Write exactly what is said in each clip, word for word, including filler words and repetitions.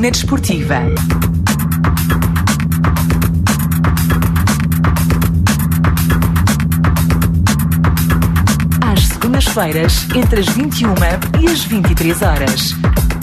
Tribuna Desportiva. Às segundas-feiras, entre as vinte e uma e as vinte e três horas.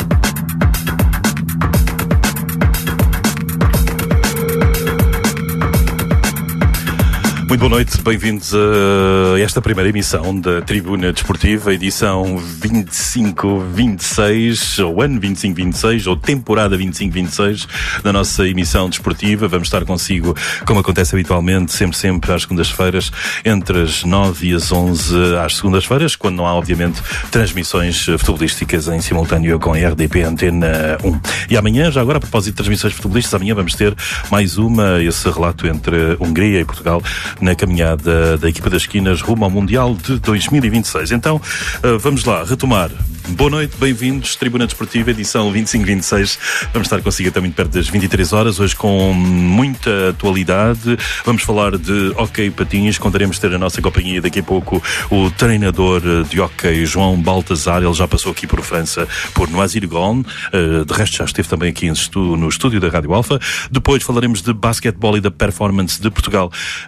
Muito boa noite, bem-vindos a esta primeira emissão da Tribuna Desportiva, edição vinte e cinco vinte e seis, ou ano vinte e cinco vinte e seis, ou temporada vinte e cinco vinte e seis da nossa emissão desportiva. Vamos estar consigo, como acontece habitualmente, sempre, sempre às segundas-feiras, entre as nove e as onze às segundas-feiras, quando não há, obviamente, transmissões futebolísticas em simultâneo com a R D P Antena um. E amanhã, já agora, a propósito de transmissões futebolísticas, amanhã vamos ter mais uma, esse relato entre Hungria e Portugal, na caminhada da equipa das esquinas rumo ao Mundial de dois mil e vinte e seis. Então, vamos lá, retomar. Boa noite, bem-vindos, Tribuna Desportiva, edição vinte e cinco vinte e seis. Vamos estar consigo até muito perto das vinte e três horas, hoje com muita atualidade. Vamos falar de hóquei patins, contaremos ter a nossa companhia daqui a pouco o treinador de hóquei, João Baltazar. Ele já passou aqui por França, por Noisy-le-Grand, de resto já esteve também aqui no estúdio da Rádio Alfa. Depois falaremos de basquetebol e da performance de Portugal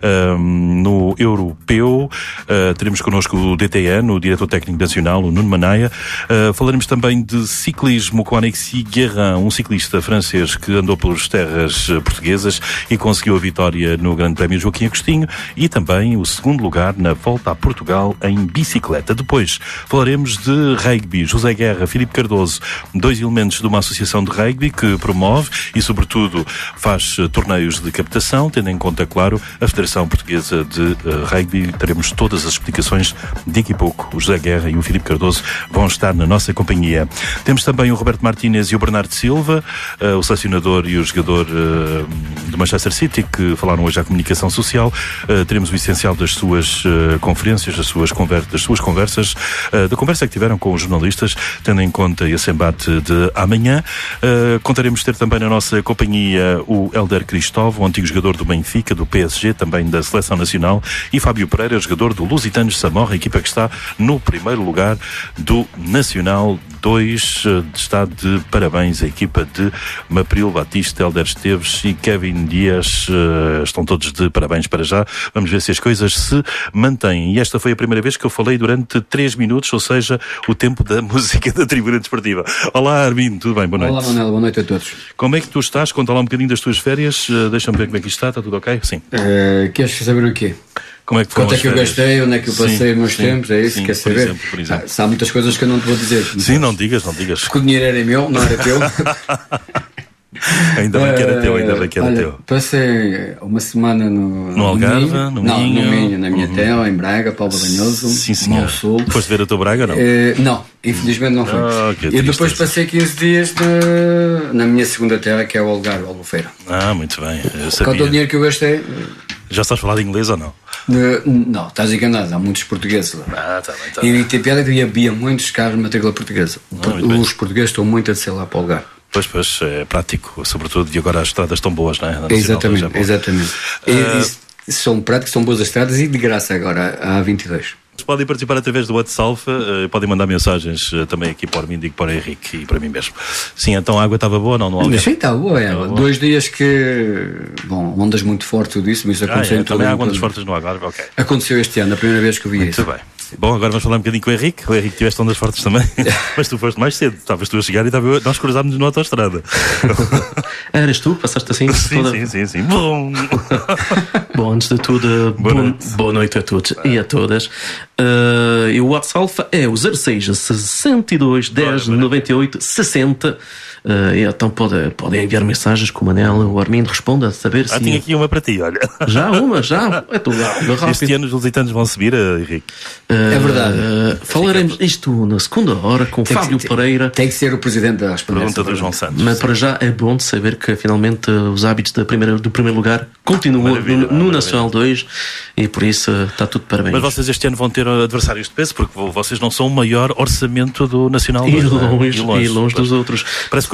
no Europeu. Teremos connosco o D T N, o diretor técnico nacional, o Nuno Manaia. Uh, falaremos também de ciclismo com Alexis Guérin, um ciclista francês que andou pelas terras portuguesas e conseguiu a vitória no Grande Prémio Joaquim Agostinho, e também o segundo lugar na Volta a Portugal em bicicleta. Depois falaremos de rugby. José Guerra, Filipe Cardoso, dois elementos de uma associação de rugby que promove e, sobretudo, faz uh, torneios de captação, tendo em conta, claro, a Federação Portuguesa de uh, Rugby. Teremos todas as explicações daqui a pouco. O José Guerra e o Filipe Cardoso vão estar na nossa companhia. Temos também o Roberto Martínez e o Bernardo Silva, uh, o selecionador e o jogador uh, do Manchester City, que falaram hoje à comunicação social. Uh, teremos o essencial das suas uh, conferências, das suas, conver- das suas conversas, uh, da conversa que tiveram com os jornalistas, tendo em conta esse embate de amanhã. Uh, contaremos ter também na nossa companhia o Hélder Cristóvão, antigo jogador do Benfica, do P S G, também da Seleção Nacional, e Fábio Pereira, jogador do Lusitanos Samorra, equipa que está no primeiro lugar do Nacional dois. Está de parabéns a equipa de Mapril Batista, Hélder Esteves e Kevin Dias. Estão todos de parabéns para já. Vamos ver se as coisas se mantêm. E esta foi a primeira vez que eu falei durante três minutos, ou seja, o tempo da música da Tribuna Desportiva. Olá, Armin, tudo bem? Boa noite. Olá, Manel, boa noite a todos. Como é que tu estás? Conta lá um bocadinho das tuas férias. Deixa-me ver como é que isto está. Está tudo ok? Sim. Uh, queres saber o quê? Como é que foram Quanto é que eu férias? gastei, onde é que eu passei sim, os meus sim, tempos, é isso? Sim, Quer saber? Por exemplo, por exemplo. Ah, se há muitas coisas que eu não te vou dizer. Sim, não digas, não digas. Porque o dinheiro era meu, não era teu. Ainda bem que era teu, ainda bem que era Olha, teu. Passei uma semana no... No Algarve, Minho. no não, Minho. no Minho, na minha uhum. terra, em Braga, Paulo Banhoso, sim, senhor. Mão Sul. Foste ver a tua Braga, não? Uh, não, infelizmente não foi. Oh, e depois passei quinze dias de... na minha segunda terra, que é o Algarve, Albufeira. Ah, muito bem. Eu sabia. Quanto ao dinheiro que eu gastei... Já estás a falar de inglês ou não? Uh, não, estás enganado, há muitos portugueses lá. Ah, está bem, está E bem. tem piada que havia muitos carros de matrícula portuguesa. Ah, Os portugueses estão muito a descer lá para o lugar. Pois, pois, é prático, sobretudo, e agora as estradas estão boas, não é? É exatamente, exatamente. Uh... E, e, são práticos, são boas as estradas e de graça agora, a A vinte e dois. Podem participar através do WhatsApp, uh, podem mandar mensagens uh, também aqui para o Armindo e para o Henrique e para mim mesmo. Sim, então a água estava boa, não? não Sim, está boa, é. Boa. Dois dias que, bom, ondas muito fortes, tudo isso, mas isso aconteceu ah, é, em todo também há mundo. ondas fortes no Algarve, ok. Aconteceu este ano, a primeira vez que eu vi muito isso. Muito bem. Bom, agora vamos falar um bocadinho com o Henrique. O Henrique tiveste ondas fortes também, mas tu foste mais cedo. Estavas tu a chegar e estava... nós cruzámos-nos na autoestrada. Eras tu? Passaste assim? Sim, toda... sim, sim, sim. Bom. Bom, antes de tudo, boa, bom, noite. boa noite a todos e a todas. Uh, e o WhatsApp é o zero seis sessenta e dois dez noventa e oito sessenta. Uh, então podem pode enviar mensagens com o Manel, o Armindo responde a saber ah, se... tinha aqui uma para ti, olha. Já uma, já? É tudo rápido. Este ano os lusitanos vão subir, Henrique. Uh, é verdade. Uh, falaremos isto na segunda hora com tem Fábio que, Pereira. Tem que ser o presidente da pergunta do João Santos. Mas para já é bom de saber que finalmente os hábitos da primeira, do primeiro lugar continuam no, no Nacional dois e por isso está tudo de parabéns. Mas vocês este ano vão ter adversários de peso, porque vocês não são o maior orçamento do Nacional dois. E longe, e longe, e longe dos outros. Parece que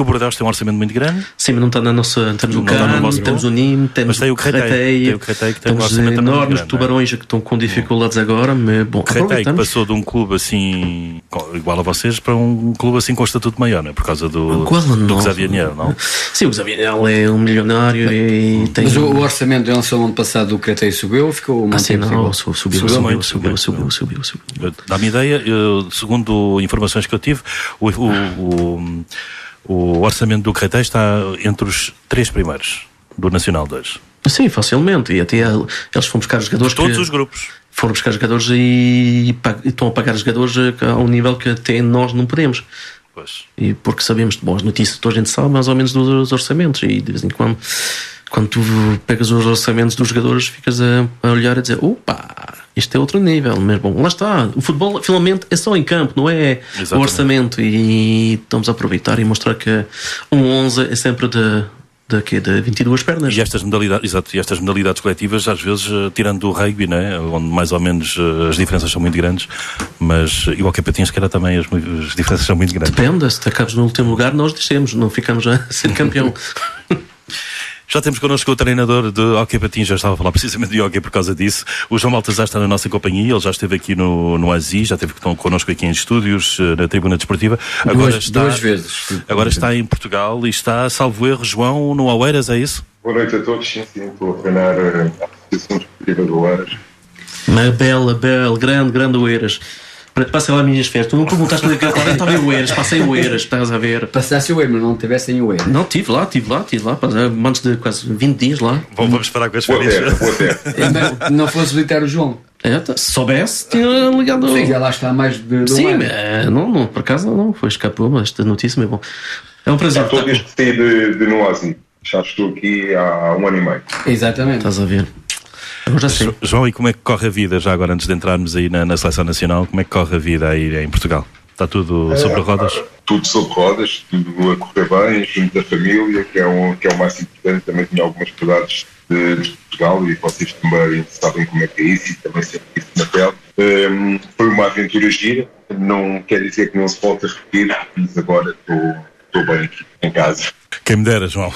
que o Bordeaux tem um orçamento muito grande. Sim, mas não está na nossa. Temos o Cannes, temos o Nîmes, temos tem o Créteil, que tem temos um enormes tubarões que estão com dificuldades agora. Mas, bom, Créteil que passou de um clube assim, igual a vocês, para um clube assim com estatuto maior, não é? Por causa do, do Xavier Niel, não? Sim, o Xavier Niel é um milionário e tem. Mas o, o orçamento em relação ao ano passado do Créteil subiu ou ficou ah, sim, não, subiu, subiu, subiu, subiu, subiu, subiu, subiu, subiu. Dá-me ideia, eu, segundo informações que eu tive, o, o, o, o orçamento do Créteil está entre os três primeiros do Nacional dois. Sim, facilmente. E até eles foram buscar jogadores. De todos que... os grupos. Foram buscar jogadores e, e estão a pagar jogadores a um nível que até nós não podemos. Pois. E porque sabemos de boas notícias, toda a gente sabe mais ou menos dos orçamentos. E de vez em quando, quando tu pegas os orçamentos dos jogadores, ficas a, a olhar e a dizer: opa, isto é outro nível. Mas bom, lá está. O futebol finalmente é só em campo, não é Exatamente. O orçamento. E estamos a aproveitar e mostrar que um onze é sempre de. Daqui de vinte e duas pernas. E estas modalidades, exato, e estas modalidades coletivas, às vezes, tirando do rugby, né, onde mais ou menos as diferenças são muito grandes, mas e o hockey patins, que era também, as, as diferenças são muito grandes. Depende, se acabas no último lugar, nós descemos, não ficamos a ser campeão. Já temos connosco o treinador de hockey patins, já estava a falar precisamente de hockey por causa disso. O João Baltazar está na nossa companhia, ele já esteve aqui no, no Asi, já esteve connosco aqui em estúdios, na Tribuna Desportiva. Agora duas, está, duas vezes. Agora está em Portugal e está, salvo erro, João, no Oeiras, é isso? Boa noite a todos, sim, sim, estou a treinar a Associação Desportiva do Oeiras. Uma bela, bela, grande, grande Oeiras. Passei lá as minhas férias. Tu não perguntaste onde é que eu estava em Oeiras, passei em Oeiras, estás a ver? Passaste o Oeiras, mas não estivesse em Oeiras. Não, estive lá, estive lá, estive lá, antes de quase vinte dias lá. Bom, vamos parar com as Boa férias. terra, boa terra. Não fosse visitar o João. É, se soubesse, tinha ligado. Sim, já lá está mais de, de Sim, um mas, não, não, por acaso não, foi escapou, mas esta notícia é bom. É um prazer. Já estou desde que saí de, de Noasi. Já estou aqui há um ano e meio. Exatamente. Estás a ver? Já sei. João, e como é que corre a vida, já agora antes de entrarmos aí na, na Seleção Nacional, como é que corre a vida aí em Portugal? Está tudo sobre é, rodas? Tudo sobre rodas, tudo a correr bem, junto da família, que é, um, que é o mais importante. Também tinha algumas saudades de, de Portugal e vocês também sabem como é que é isso e também sempre isso na pele. Um, foi uma aventura gira, não quer dizer que não se volte a repetir, mas agora estou bem aqui em casa. Quem me dera, João.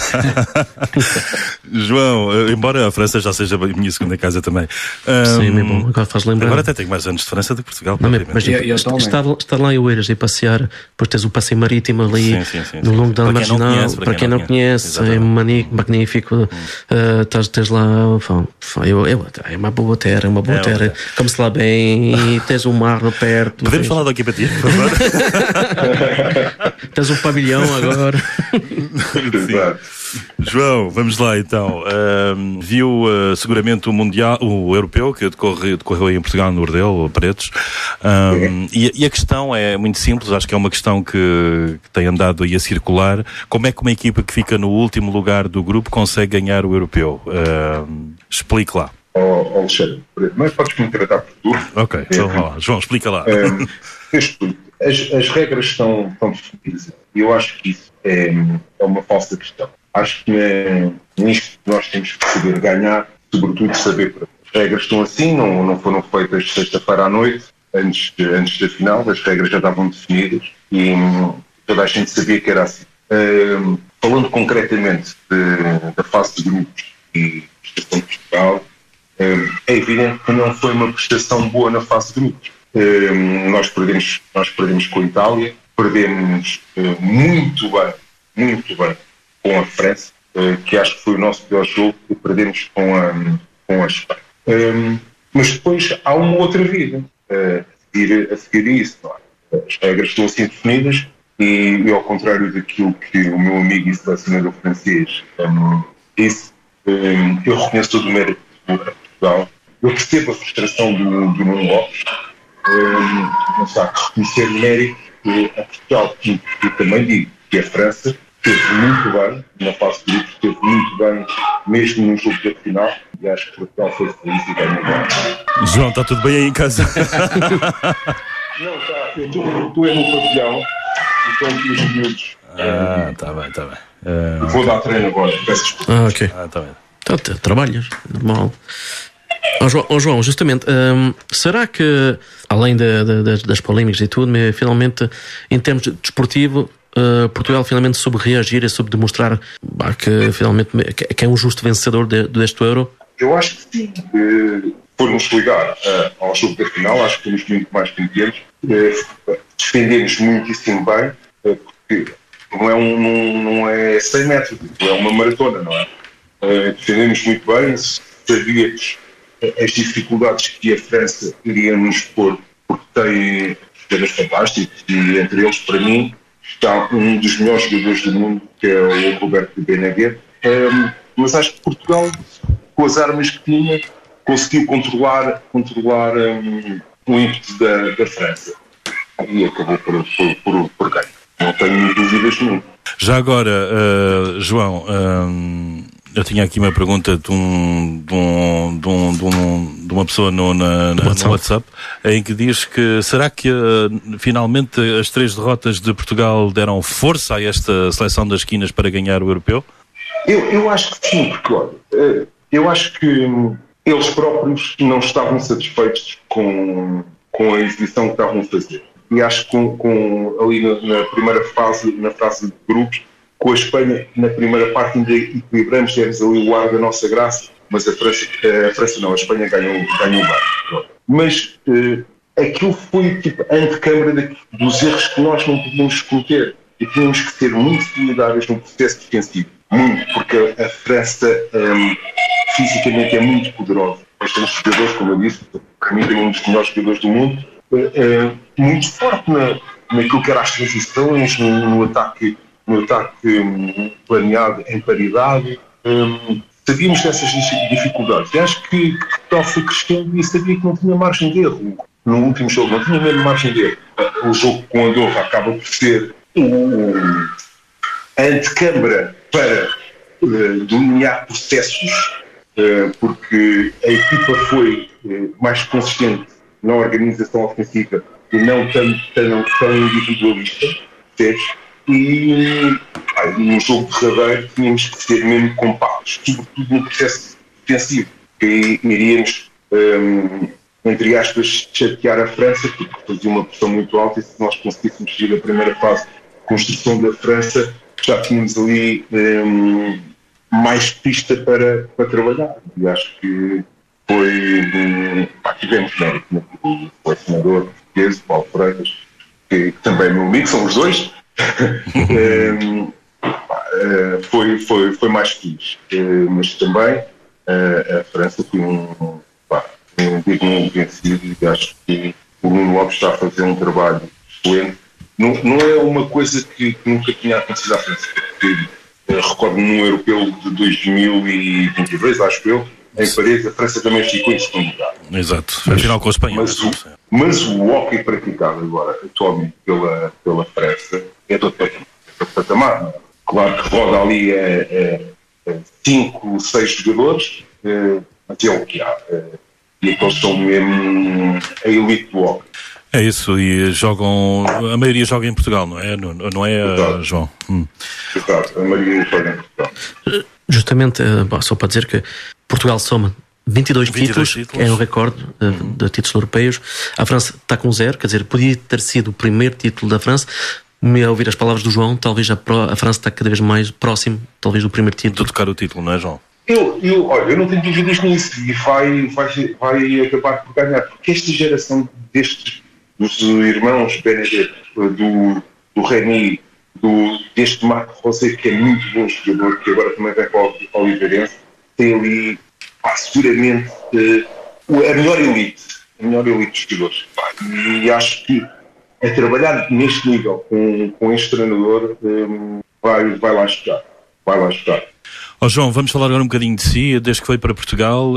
João, embora a França já seja a minha segunda casa também. Um, Sim, é bom, agora faz lembrar. Agora até tenho mais anos de França do que Portugal. Não, mas eu, eu estar, estar lá em Oeiras e passear, depois tens o passeio marítimo ali sim, sim, sim, no longo da marginal. Conhece, para, para quem não conhece, conhece é magnífico. Hum. Uh, tens, tens lá, eu, eu, é uma boa terra, uma boa é, terra. É. Come-se lá bem e tens um mar perto. Podemos tens... falar daqui para ti, por favor? Tens um pavilhão agora. João, vamos lá então. Um, viu uh, seguramente o Mundial, o Europeu, que decorre, decorreu aí em Portugal, no Urdelo, Paredes. Um, e, e a questão é muito simples, acho que é uma questão que, que tem andado aí a circular. Como é que uma equipa que fica no último lugar do grupo consegue ganhar o Europeu? Um, explique lá. Oh, Alexandre, mas podes-me tratar por tu? Ok, então, é, ó, João, explica lá. Um, eu explico. As, as regras estão, estão definidas. E eu acho que isso é, é uma falsa questão. Acho que é, nisto nós temos que saber ganhar, sobretudo saber para. As regras estão assim, não, não foram feitas sexta-feira à noite, antes, de, antes da final, as regras já estavam definidas e hum, toda a gente sabia que era assim. Um, falando concretamente de, da fase de grupos e prestação de Portugal, um, é evidente que não foi uma prestação boa na fase de grupos. Um, nós, perdemos, nós perdemos com a Itália, perdemos uh, muito bem, muito bem com a França, uh, que acho que foi o nosso pior jogo, e perdemos com a, com a Espanha. Um, mas depois há uma outra vida uh, a, seguir, a seguir isso. Não é? As regras estão assim definidas e, e ao contrário daquilo que o meu amigo e selecionador francês um, disse, um, eu reconheço todo o mérito de Portugal. Eu percebo a frustração do, do Nuno Lopes, um, mas há que reconhecer o mérito a Portugal. E eu também digo que a França esteve muito bem na fase de grupos, esteve muito bem mesmo no jogo da final, e acho que Portugal foi feliz e ganhou bem. João, está tudo bem aí em casa? Não, está, eu estou é no pavilhão e estão aqui os miúdos. Ah, está bem, está bem. Uh... Vou dar treino agora, peço desculpa. Ah, ok. Ah, está bem. Então, trabalhas, normal. Oh, João, oh, João, justamente, hum, será que, além de, de, de, das polémicas e tudo, mas, finalmente, em termos de desportivo, uh, Portugal finalmente soube reagir e soube demonstrar bah, que finalmente que é um justo vencedor de, deste Euro? Eu acho que sim. Uh, Por-nos ligar uh, ao jogo da final, acho que fomos muito mais competentes. Uh, defendemos muitíssimo bem, uh, porque não é, um, não, não é cem metros, é uma maratona, não é? Uh, defendemos muito bem, sabíamos as dificuldades que a França iria nos pôr, porque tem jogadores fantásticos e entre eles, para mim, está um dos melhores jogadores do mundo, que é o Roberto Benaguer. Um, mas acho que Portugal, com as armas que tinha, conseguiu controlar, controlar um, o ímpeto da, da França e acabou por, por, por, por ganhar. Não tenho dúvidas nenhuma. Já agora, uh, João, uh, eu tinha aqui uma pergunta de, um, de, um, de, um, de, um, de uma pessoa no, na, na, WhatsApp. no WhatsApp, em que diz que será que uh, finalmente as três derrotas de Portugal deram força a esta seleção das esquinas para ganhar o europeu? Eu, eu acho que sim, porque olha, eu acho que eles próprios não estavam satisfeitos com, com a exibição que estavam a fazer. E acho que com, com, ali na, na primeira fase, na fase de grupos, com a Espanha, na primeira parte ainda equilibramos, temos ali o ar da nossa graça, mas a França, a França não, a Espanha ganhou, ganhou bem. Mas uh, aquilo foi tipo a antecâmara dos erros que nós não podíamos cometer. E tínhamos que ser muito solidários no processo defensivo. Muito, porque a França um, fisicamente é muito poderosa. Nós temos jogadores, como eu disse, para mim tem um dos melhores jogadores do mundo, é, é, muito forte na, naquilo que era as transições, no, no ataque, no ataque um, planeado em paridade. Um, sabíamos dessas dificuldades. E acho que Portugal foi crescendo e sabia que não tinha margem de erro. No último jogo não tinha mesmo margem de erro. O jogo com a Andorra acaba por ser o, a antecâmara para uh, delinear processos, uh, porque a equipa foi uh, mais consistente na organização ofensiva e não tão, tão, tão individualista, percebes? E ah, no jogo derradeiro tínhamos que ser mesmo compactos, sobretudo no processo defensivo, que iríamos, um, entre aspas, chatear a França, porque fazia uma pressão muito alta, e se nós conseguíssemos seguir a primeira fase de construção da França, já tínhamos ali um, mais pista para, para trabalhar. E acho que foi. Um, pá, tivemos mérito no selecionador português, Paulo Freitas, que, que também é meu amigo, são os dois. um, pá, foi, foi, foi mais fixe. Uh, mas também uh, a França foi um, pá, um digno vencido e acho que o Nuno Lopes está a fazer um trabalho excelente. Não, não é uma coisa que, que nunca tinha acontecido à França, porque eh, recordo-me num europeu de dois mil e vinte e dois, acho eu, em Paris, a França também ficou em segundo lugar. Exato, mas, afinal com a Espanha. Mas o, mas o hóquei praticado agora, atualmente, pela, pela França, é de outro patamar. Não é? Claro que roda ali é, é, é cinco, seis jogadores, é, mas é o que há. É, e aqueles são mesmo a elite do hóquei. É isso, e jogam, a maioria joga em Portugal, não é, não, não é, Exato. João? Hum. Exato, a maioria joga em Portugal. Justamente, bom, só para dizer que Portugal soma vinte e dois, vinte e dois títulos, títulos, é um recorde uhum. de, de títulos europeus. A França está com zero, quer dizer, podia ter sido o primeiro título da França. Me a ouvir as palavras do João, talvez a, Pro, a França está cada vez mais próximo, talvez, do primeiro título. De tocar o título, não é, João? Eu, eu, olha, eu não tenho dúvidas nisso e vai, vai, vai acabar por ganhar, porque esta geração destes dos irmãos Benaguer, do, do Remy, do, deste Marco Rosé, que é muito bom jogador, que agora também vai para o Oliveirense, tem ali, pá, seguramente, uh, a melhor elite, a melhor elite dos jogadores. Pá, e acho que a trabalhar neste nível com, com este treinador um, vai, vai lá chegar. Vai lá chegar. Oh, João, vamos falar agora um bocadinho de si. Desde que foi para Portugal,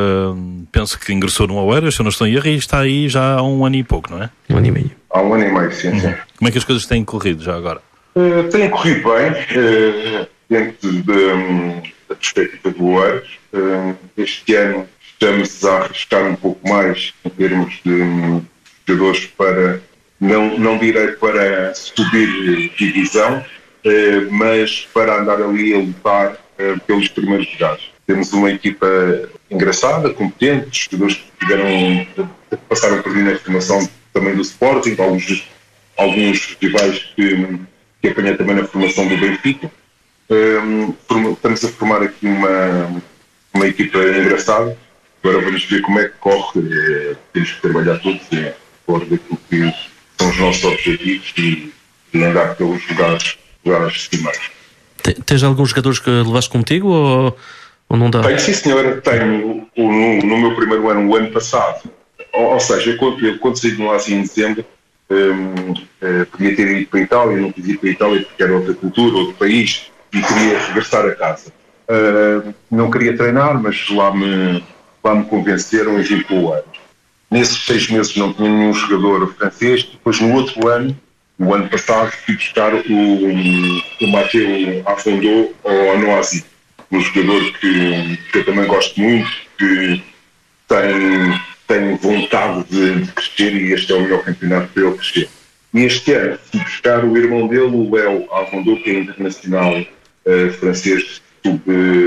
uh, penso que ingressou no Oeiras, se eu não estou em erro, e está aí já há um ano e pouco, não é? Um ano e meio. Há um ano e meio, sim, uhum. sim. Como é que as coisas têm corrido já agora? Uh, têm corrido bem, uh, dentro de, um, da perspectiva do Oeiras. Uh, este ano estamos a arriscar um pouco mais em termos de um, jogadores para, não, não direi para subir divisão, uh, mas para andar ali a lutar pelos primeiros lugares. Temos uma equipa engraçada, competente, jogadores que tiveram, passaram por mim na formação também do Sporting, alguns, alguns rivais que, que apanhei também na formação do Benfica. Um, estamos a formar aqui uma, uma equipa engraçada. Agora vamos ver como é que corre. É, temos que trabalhar todos é, fora daquilo que são os nossos objetivos e, e andar pelos lugares, lugares estimais. Tens alguns jogadores que levaste contigo ou, ou não dá? Tenho, sim senhor. Tenho no, no meu primeiro ano, o ano passado. Ou, ou seja, eu quando, eu, quando saí de lá assim, em dezembro, um, uh, podia ter ido para a Itália, não quis ir para a Itália porque era outra cultura, outro país, e queria regressar a casa. Uh, não queria treinar, mas lá me, lá me convenceram e vim para o ano. Nesses seis meses não tinha nenhum jogador francês. Depois, no outro ano, o ano passado, fui buscar o, o Mathieu Afondou ao Anoazi, um jogador que, que eu também gosto muito, que tem, tem vontade de, de crescer, e este é o melhor campeonato para ele crescer. E este ano fui buscar o irmão dele, o Léo Afondou, que é internacional uh, francês sub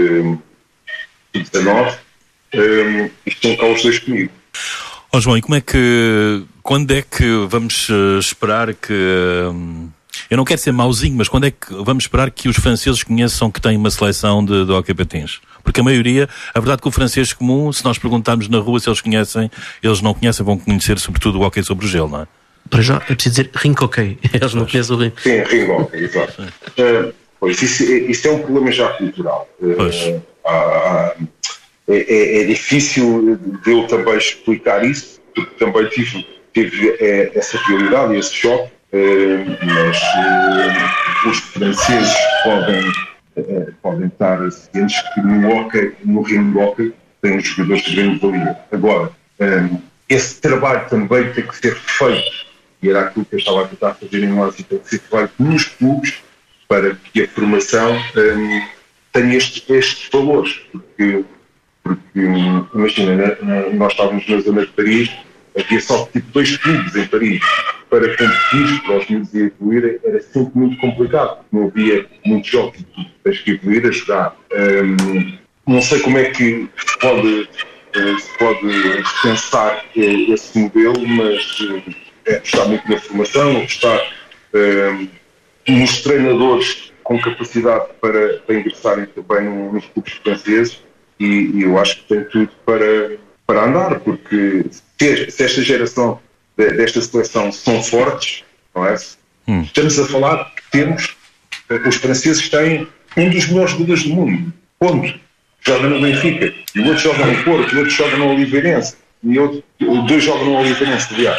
dezanove, um, e estão cá os dois comigo. Ó oh, João, e como é que, quando é que vamos uh, esperar que, uh, eu não quero ser mauzinho, mas quando é que vamos esperar que os franceses conheçam que têm uma seleção de, de hóquei patins? Porque a maioria, a verdade é que o francês comum, se nós perguntarmos na rua se eles conhecem, eles não conhecem, vão conhecer sobretudo o hóquei sobre o gelo, não é? Para já é preciso dizer ring hockey, eles não conhecem o ring. Sim, ring hockey, exato. Uh, pois, isso, isso é um problema já cultural. Uh, pois. Há, há, É, é, é difícil de eu também explicar isso, porque também tive, tive é, essa realidade, esse choque, é, mas é, os franceses podem, é, podem estar cientes que no hockey, no ring hockey, têm jogadores de grande valia. Agora, é, esse trabalho também tem que ser feito, e era aquilo que eu estava a tentar fazer em Lázio, tem que ser feito nos clubes para que a formação é, tenha estes, estes valores, porque Porque, imagina, nós estávamos na zona de Paris, havia só tipo dois clubes em Paris. Para competir, para os miúdos evoluírem, era sempre muito complicado, porque não havia muitos jogos, tens que evoluir a jogar. Um, não sei como é que se pode, se pode pensar esse modelo, mas é, está muito na formação, está um, nos treinadores com capacidade para, para ingressarem também nos clubes franceses. E, e eu acho que tem tudo para, para andar, porque se, se esta geração de, desta seleção são fortes, não é? Hum. Estamos a falar que temos, os franceses têm um dos melhores jogadores do mundo, ponto. Joga no Benfica, e o outro joga no Porto, e o outro joga no Oliveirense, e outro, dois jogam no Oliveirense, aliás.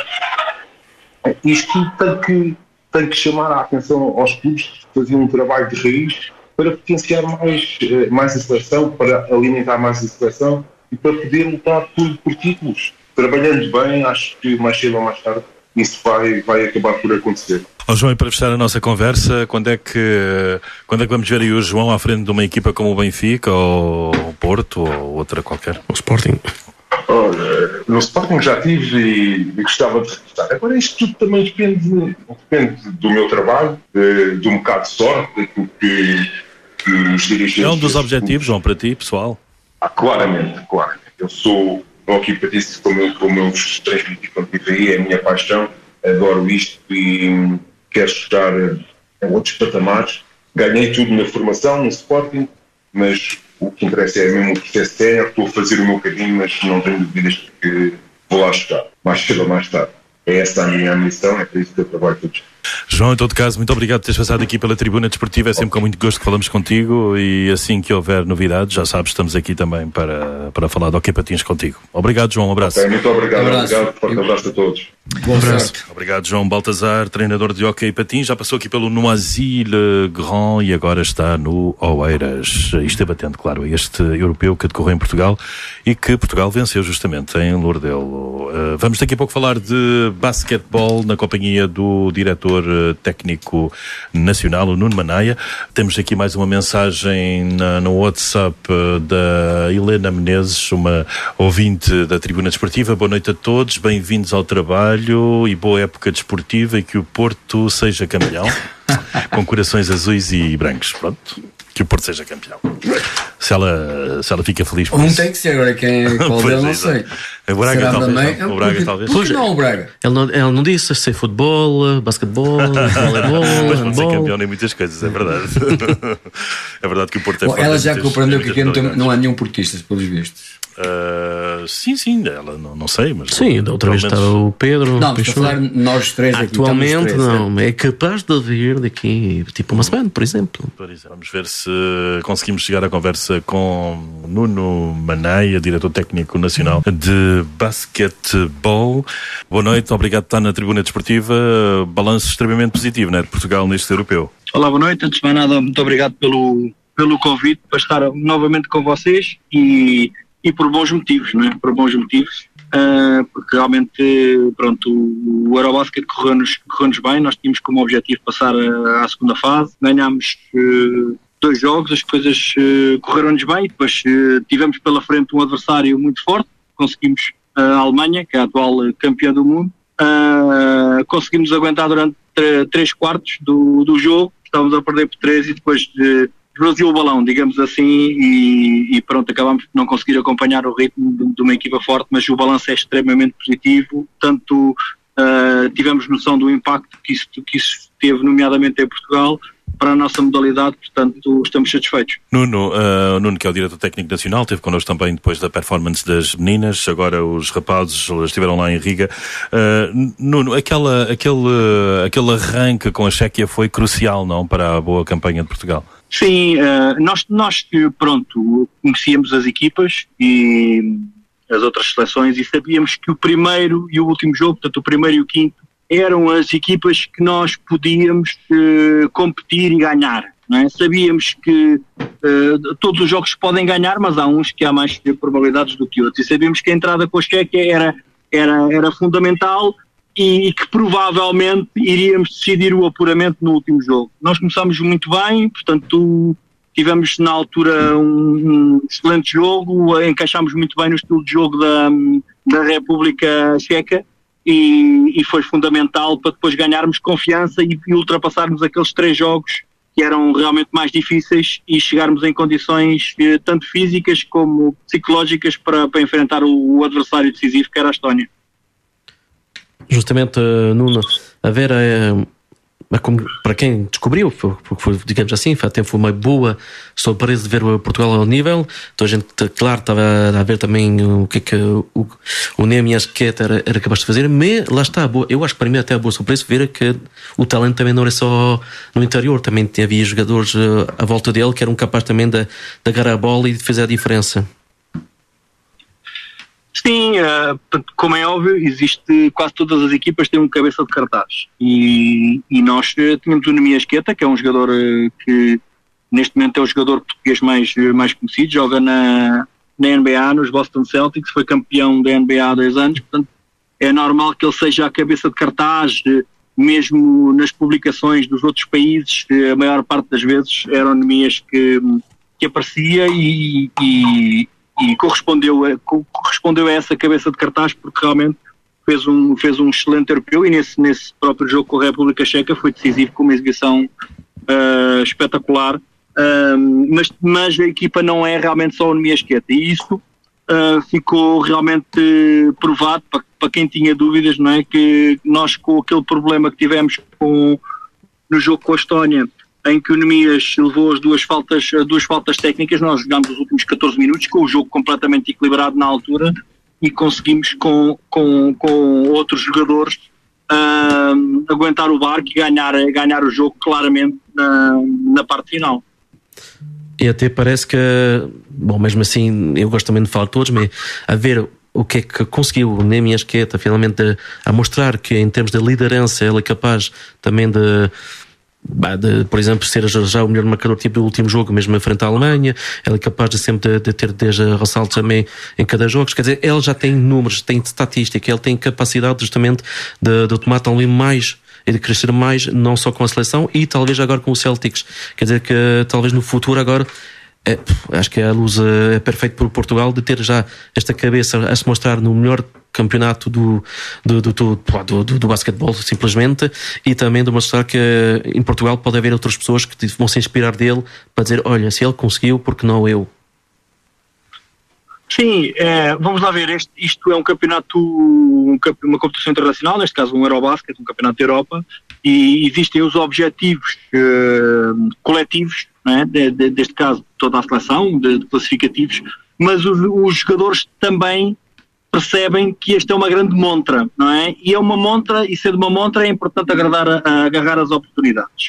Isto tem que, tem que chamar a atenção aos clubes que faziam um trabalho de raiz para potenciar mais, mais a seleção, para alimentar mais a seleção e para poder lutar por, por títulos. Trabalhando bem, acho que mais cedo ou mais tarde isso vai, vai acabar por acontecer. Oh, João, e para fechar a nossa conversa, quando é que, quando é que vamos ver aí o João à frente de uma equipa como o Benfica, ou o Porto, ou outra qualquer? O Sporting. Olha, no Sporting já tive e, e gostava de regressar. Agora isto tudo também depende, depende do meu trabalho, de, de um bocado de sorte, daquilo que, que os dirigentes... É um dos objetivos, João, para ti, pessoal? Ah, claramente, claramente. Eu sou um equipatista, como eu, como eu vos transmiti quando estive aí, é a minha paixão, adoro isto e quero chegar a outros patamares. Ganhei tudo na formação, no Sporting, mas o que interessa é mesmo o processo sério. Estou a fazer o meu caminho, mas não tenho dúvidas de que vou lá chegar, mais cedo ou mais tarde. É essa a minha missão, é por isso que eu trabalho todos. João, em todo caso, muito obrigado por teres passado aqui pela Tribuna Desportiva. É sempre com muito gosto que falamos contigo, e assim que houver novidades, já sabes, estamos aqui também para, para falar de hóquei patins contigo. Obrigado, João, um abraço. Okay, muito obrigado, um abraço. obrigado, forte abraço a todos. Bom abraço. Obrigado, João Baltazar, treinador de hóquei patins. Já passou aqui pelo Noisy-le-Grand e agora está no Oeiras. Isto é batendo, claro, este europeu que decorreu em Portugal e que Portugal venceu justamente em Lourdelo. Uh, vamos daqui a pouco falar de basquetebol na companhia do diretor técnico nacional, o Nuno Manaia. Temos aqui mais uma mensagem na, no WhatsApp da Helena Menezes, uma ouvinte da Tribuna Desportiva. Boa noite a todos, bem-vindos ao trabalho e boa época desportiva, e que o Porto seja campeão com corações azuis e brancos. Pronto, que o Porto seja campeão. se ela, se ela fica feliz por Um isso. tem que ser, agora quem qual dele não sei. O Braga Será talvez, também? não. O Braga porque, talvez. Porque não o Braga? Ele não, ele não disse se é futebol, basquetebol, voleibol, Mas pode ser handball. campeão em muitas coisas, é verdade. É verdade que o Porto é Bom, forte ela em já muitas- compreendeu em que aqui não, muitas tem, modalidades. não há nenhum portistas, pelos vistos. Uh, sim, sim, ela não, não sei, mas Sim, da outra vez pelo está menos- o Pedro. Não, mas Peixoto. estou a falar nós três aqui. Atualmente estamos três, não, é capaz de haver daqui tipo uma semana, por exemplo. Por isso, vamos ver se conseguimos chegar à conversa com Nuno Maneia, diretor técnico nacional de basquetebol. Boa noite, obrigado por estar na Tribuna Desportiva. Balanço extremamente positivo, né, de Portugal neste europeu. Olá, boa noite. Antes de mais nada, muito obrigado pelo, pelo convite para estar novamente com vocês e, e por bons motivos, não é? Por bons motivos, uh, porque realmente, pronto, o, o Eurobasket correu-nos, correu-nos bem. Nós tínhamos como objetivo passar a, à segunda fase, ganhámos uh, dois jogos, as coisas uh, correram-nos bem, depois uh, tivemos pela frente um adversário muito forte, conseguimos uh, a Alemanha, que é a atual uh, campeã do mundo, uh, conseguimos aguentar durante uh, três quartos do, do jogo. Estávamos a perder por três e depois de esvaziou o balão, digamos assim, e, e pronto, acabámos por não conseguir acompanhar o ritmo de, de uma equipa forte, mas o balanço é extremamente positivo, tanto uh, tivemos noção do impacto que isso, que isso teve, nomeadamente em Portugal, para a nossa modalidade, portanto estamos satisfeitos. Nuno, uh, Nuno, que é o diretor técnico nacional, esteve connosco também depois da performance das meninas, agora os rapazes estiveram lá em Riga. Uh, Nuno, aquela, aquele, aquele arranque com a Chequia foi crucial, não, para a boa campanha de Portugal? Sim, uh, nós, nós, pronto, conhecíamos as equipas e as outras seleções e sabíamos que o primeiro e o último jogo, portanto o primeiro e o quinto, eram as equipas que nós podíamos uh, competir e ganhar, não é? Sabíamos que uh, todos os jogos podem ganhar, mas há uns que há mais probabilidades do que outros, e sabíamos que a entrada com a Chequia era, era, era fundamental e, e que provavelmente iríamos decidir o apuramento no último jogo. Nós começámos muito bem, portanto tivemos na altura um, um excelente jogo, encaixámos muito bem no estilo de jogo da, da República Checa, E, e foi fundamental para depois ganharmos confiança e, e ultrapassarmos aqueles três jogos que eram realmente mais difíceis e chegarmos em condições eh, tanto físicas como psicológicas para, para enfrentar o, o adversário decisivo que era a Estónia. Justamente, uh, Nuno, a Vera, uh, para quem descobriu, porque foi, digamos assim, até foi uma boa surpresa de ver o Portugal ao nível. Então a gente, claro, estava a ver também o que é que o, o Neemias Queta era, era capaz de fazer, mas lá está, boa, eu acho que para mim até a boa surpresa ver que o talento também não era só no interior, também havia jogadores uh, à volta dele que eram capazes também de, de agarrar a bola e de fazer a diferença. Sim, uh, como é óbvio, existe, quase todas as equipas têm um cabeça de cartaz e, e nós uh, tínhamos o Neemias Queta, que é um jogador uh, que neste momento é o jogador português mais, uh, mais conhecido, joga na, na N B A, nos Boston Celtics, foi campeão da N B A há dois anos, portanto é normal que ele seja a cabeça de cartaz, uh, mesmo nas publicações dos outros países, uh, a maior parte das vezes era o Neemias que, que aparecia e, e e correspondeu a, correspondeu a essa cabeça de cartaz porque realmente fez um, fez um excelente europeu e nesse, nesse próprio jogo com a República Checa foi decisivo com uma exibição uh, espetacular, uh, mas, mas a equipa não é realmente só o Neemias Queta e isso uh, ficou realmente provado para, para quem tinha dúvidas, não é? Que nós com aquele problema que tivemos com, no jogo com a Estónia, em que o Neemias levou as duas faltas, as duas faltas técnicas, nós jogámos os últimos catorze minutos com o jogo completamente equilibrado na altura e conseguimos com, com, com outros jogadores uh, aguentar o barco e ganhar, ganhar o jogo claramente na, na parte final. E até parece que, bom, mesmo assim, eu gosto também de falar de todos, mas a ver o que é que conseguiu o Neemias Queta finalmente a, a mostrar que em termos de liderança ele é capaz também de De, por exemplo, ser já o melhor marcador tipo do último jogo, mesmo em frente à Alemanha. Ele é capaz de sempre de, de ter dez ressaltos também em cada jogo. Quer dizer, ele já tem números, tem estatística, ele tem capacidade justamente de, de tomar também mais e de crescer mais, não só com a seleção e talvez agora com o Celtics. Quer dizer que talvez no futuro agora é, acho que a luz é perfeita por Portugal de ter já esta cabeça a se mostrar no melhor campeonato do, do, do, do, do, do, do basquetebol simplesmente, e também de mostrar que em Portugal pode haver outras pessoas que vão se inspirar dele para dizer, olha, se ele conseguiu, porque não eu? Sim, é, vamos lá ver, este, isto é um campeonato, um, uma competição internacional, neste caso um Eurobasket, um campeonato da Europa, e existem os objetivos uh, coletivos, não é? de, de, deste caso toda a seleção, de, de classificativos, mas os, os jogadores também percebem que esta é uma grande montra, não é? E é uma montra, e sendo uma montra é importante agradar a, a agarrar as oportunidades.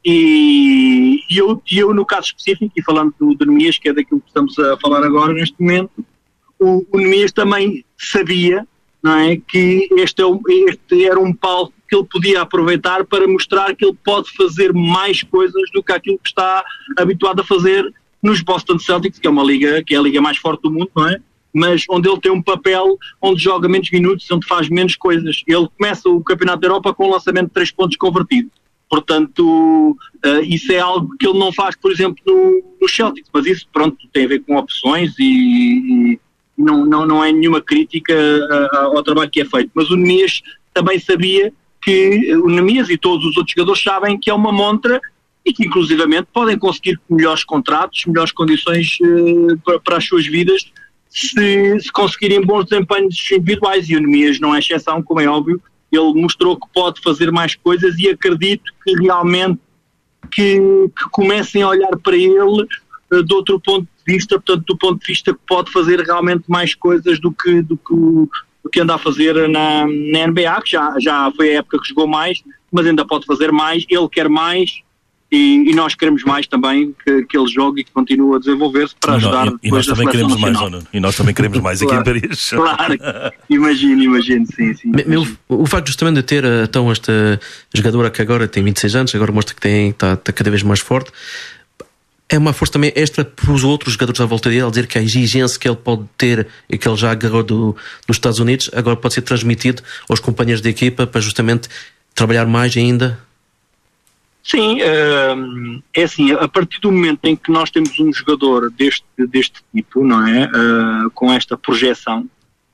E eu, eu, no caso específico, e falando do, do Nemias, que é daquilo que estamos a falar agora neste momento, o, o Nemias também sabia, não é, que este, é um, este era um palco que ele podia aproveitar para mostrar que ele pode fazer mais coisas do que aquilo que está habituado a fazer nos Boston Celtics, que é uma liga, que é a liga mais forte do mundo, não é? Mas onde ele tem um papel onde joga menos minutos, onde faz menos coisas. Ele começa o Campeonato da Europa com um lançamento de três pontos convertido. Portanto, uh, isso é algo que ele não faz, por exemplo, no, no Celtics, mas isso, pronto, tem a ver com opções e, e não, não, não é nenhuma crítica uh, ao trabalho que é feito. Mas o Nemias também sabia que, o Nemias e todos os outros jogadores sabem que é uma montra e que, inclusivamente, podem conseguir melhores contratos, melhores condições uh, para, para as suas vidas se, se conseguirem bons desempenhos individuais, e o Nemias não é exceção, como é óbvio. Ele mostrou que pode fazer mais coisas e acredito que realmente que, que comecem a olhar para ele uh, de outro ponto de vista, portanto, do ponto de vista que pode fazer realmente mais coisas do que, do que, do que anda a fazer na, na N B A, que já, já foi a época que jogou mais, mas ainda pode fazer mais, ele quer mais. E, e nós queremos mais também que, que ele jogue e que continue a desenvolver-se para ajudar e, e nós também queremos mais, Nuno. E nós também queremos mais claro, aqui em Paris. Claro, imagino, imagino, sim, sim. Meu, o facto justamente de ter então esta jogadora que agora tem vinte e seis anos, agora mostra que tem, está, está cada vez mais forte, é uma força também extra para os outros jogadores à volta dele, a dizer que a exigência que ele pode ter e que ele já agarrou do, dos Estados Unidos agora pode ser transmitido aos companheiros de equipa para justamente trabalhar mais ainda. Sim, é assim, a partir do momento em que nós temos um jogador deste, deste tipo, não é, com esta projeção,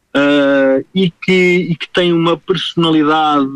e que, e que tem uma personalidade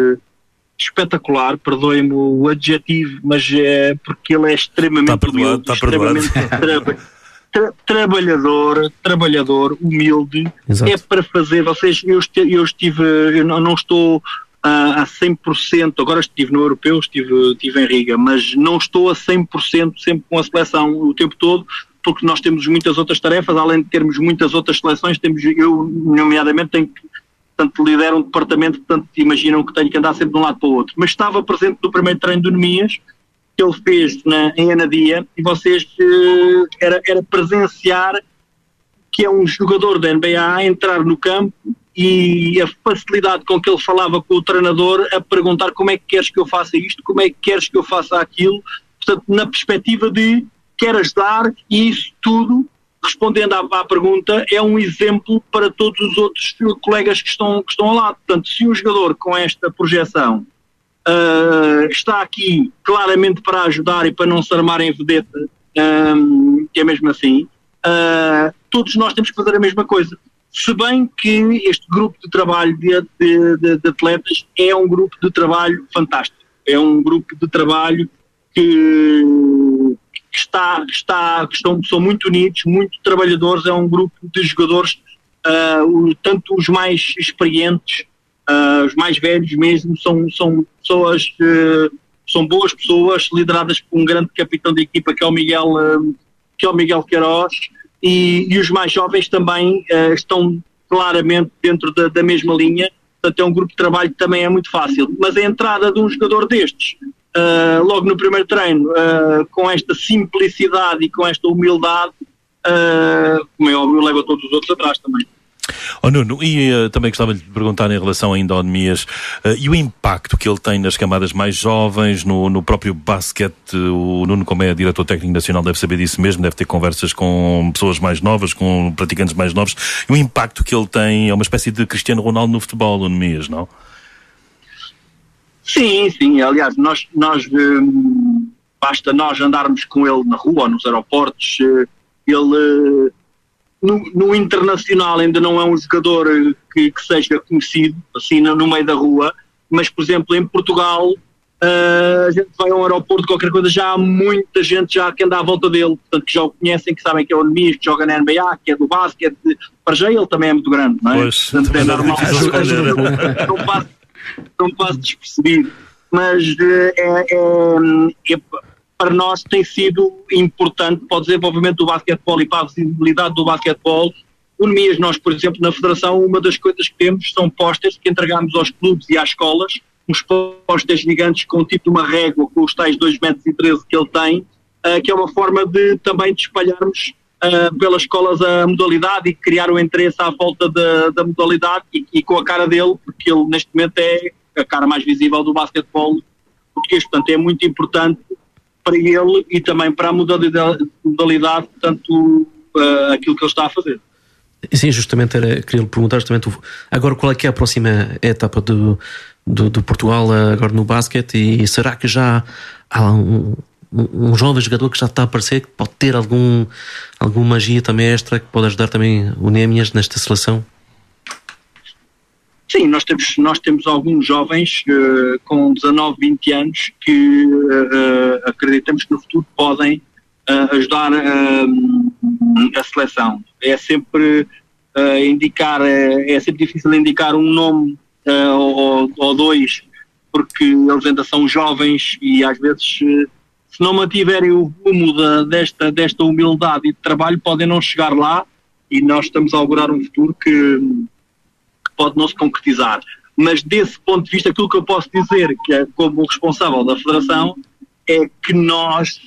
espetacular, perdoem-me o adjetivo, mas é porque ele é extremamente está perdoado, humilde, está extremamente tra- tra- trabalhador, trabalhador, humilde. Exato. É para fazer, vocês, eu, estive, eu estive, eu não, não estou a cem por cento, agora estive no Europeu, estive, estive em Riga, mas não estou a cem por cento sempre com a seleção o tempo todo, porque nós temos muitas outras tarefas, além de termos muitas outras seleções, temos, eu nomeadamente tenho que, portanto, lidero um departamento, portanto imaginam que tenho que andar sempre de um lado para o outro, mas estava presente no primeiro treino do Nemias, que ele fez na, em Anadia, e vocês, era, era presenciar que é um jogador da N B A a entrar no campo e a facilidade com que ele falava com o treinador a perguntar como é que queres que eu faça isto, como é que queres que eu faça aquilo, portanto, na perspectiva de quer ajudar, e isso tudo, respondendo à, à pergunta, é um exemplo para todos os outros colegas que estão, que estão ao lado. Portanto, se um jogador com esta projeção uh, está aqui claramente para ajudar e para não se armar em vedeta, um, que é mesmo assim, uh, todos nós temos que fazer a mesma coisa. Se bem que este grupo de trabalho de, de, de, de atletas é um grupo de trabalho fantástico. É um grupo de trabalho que, que, está, está, que estão, são muito unidos, muito trabalhadores. É um grupo de jogadores, uh, o, tanto os mais experientes, uh, os mais velhos mesmo, são, são pessoas, uh, são boas pessoas, lideradas por um grande capitão de equipa que é o Miguel, uh, que é o Miguel Queiroz. E, e os mais jovens também uh, estão claramente dentro da, da mesma linha, portanto é um grupo de trabalho que também é muito fácil, mas a entrada de um jogador destes, uh, logo no primeiro treino, uh, com esta simplicidade e com esta humildade, uh, como é óbvio, leva todos os outros atrás também. Oh, Nuno, e uh, também gostava de lhe perguntar em relação ainda ao Nemias, uh, e o impacto que ele tem nas camadas mais jovens, no, no próprio basquete. O Nuno, como é diretor técnico nacional, deve saber disso mesmo, deve ter conversas com pessoas mais novas, com praticantes mais novos, e o impacto que ele tem é uma espécie de Cristiano Ronaldo no futebol, o Nemias, não? Sim, sim, aliás, nós, nós hum, basta nós andarmos com ele na rua ou nos aeroportos, ele... No, no internacional ainda não é um jogador que, que seja conhecido assim no, no meio da rua, mas por exemplo em Portugal Uh, a gente vai a um aeroporto, qualquer coisa, já há muita gente já que anda à volta dele, portanto que já o conhecem, que sabem que é o Nemias, que joga na N B A, que é do basquete. Para já ele também é muito grande, não é? Pois, portanto, é normal, não passo, não passo despercebido, mas uh, é, é, é, para nós tem sido importante para o desenvolvimento do basquetebol e para a visibilidade do basquetebol. O Nemias, nós, por exemplo, na Federação, uma das coisas que temos são pósteres que entregamos aos clubes e às escolas, uns pósteres gigantes com o tipo de uma régua, com os tais dois metros e treze que ele tem, uh, que é uma forma de também de espalharmos uh, pelas escolas a modalidade e criar o interesse à volta da, da modalidade e, e com a cara dele, porque ele neste momento é a cara mais visível do basquetebol português, portanto é muito importante para ele e também para a modalidade, modalidade portanto, uh, aquilo que ele está a fazer. Sim, justamente era, queria lhe perguntar justamente agora qual é que é a próxima etapa do, do, do Portugal agora no basquete, e será que já há um, um, um jovem jogador que já está a aparecer, que pode ter algum, alguma magia também extra, que pode ajudar também o Nemias nesta seleção? Sim, nós temos, nós temos alguns jovens uh, com dezanove, vinte anos que uh, acreditamos que no futuro podem uh, ajudar uh, a seleção. É sempre uh, indicar, é, é sempre difícil indicar um nome uh, ou, ou dois, porque eles ainda são jovens e às vezes uh, se não mantiverem o rumo da, desta, desta humildade e de trabalho podem não chegar lá, e nós estamos a augurar um futuro que, que pode não se concretizar. Mas desse ponto de vista, aquilo que eu posso dizer, que é como responsável da Federação, é que nós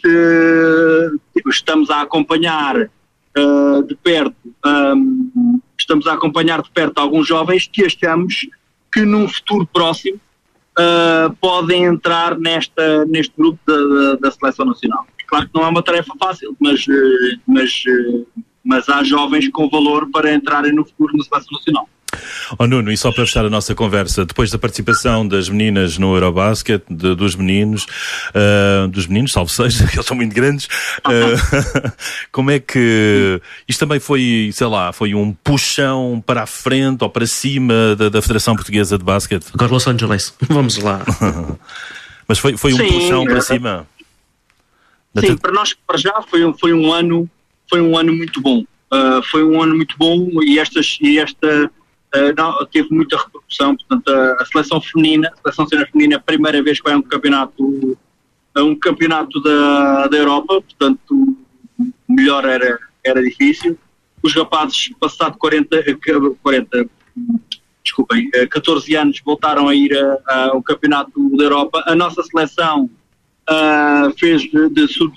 uh, estamos a acompanhar Uh, de perto, um, estamos a acompanhar de perto alguns jovens que achamos que num futuro próximo uh, podem entrar nesta, neste grupo da, da, da Seleção Nacional. Claro que não é uma tarefa fácil, mas, uh, mas, uh, mas há jovens com valor para entrarem no futuro na Seleção Nacional. Oh Nuno, e só para fechar a nossa conversa, depois da participação das meninas no Eurobasket, de, dos meninos, uh, dos meninos, salvo seja, eles são muito grandes, uh, como é que isto também foi, sei lá, foi um puxão para a frente ou para cima da, da Federação Portuguesa de Basquete? Agora Los Angeles, vamos lá. Mas foi, foi um Sim, puxão é, para cima? Sim, para nós, para já, foi, foi, um, ano, foi um ano muito bom. Uh, foi um ano muito bom e, estas, e esta... Uh, não, teve muita repercussão, portanto a, a seleção feminina, a seleção feminina é a primeira vez que vai a um campeonato, a um campeonato da, da Europa, portanto melhor era, era difícil. Os rapazes, passado quarenta, quarenta desculpem, catorze anos, voltaram a ir a, a um campeonato da Europa. A nossa seleção uh, fez de sub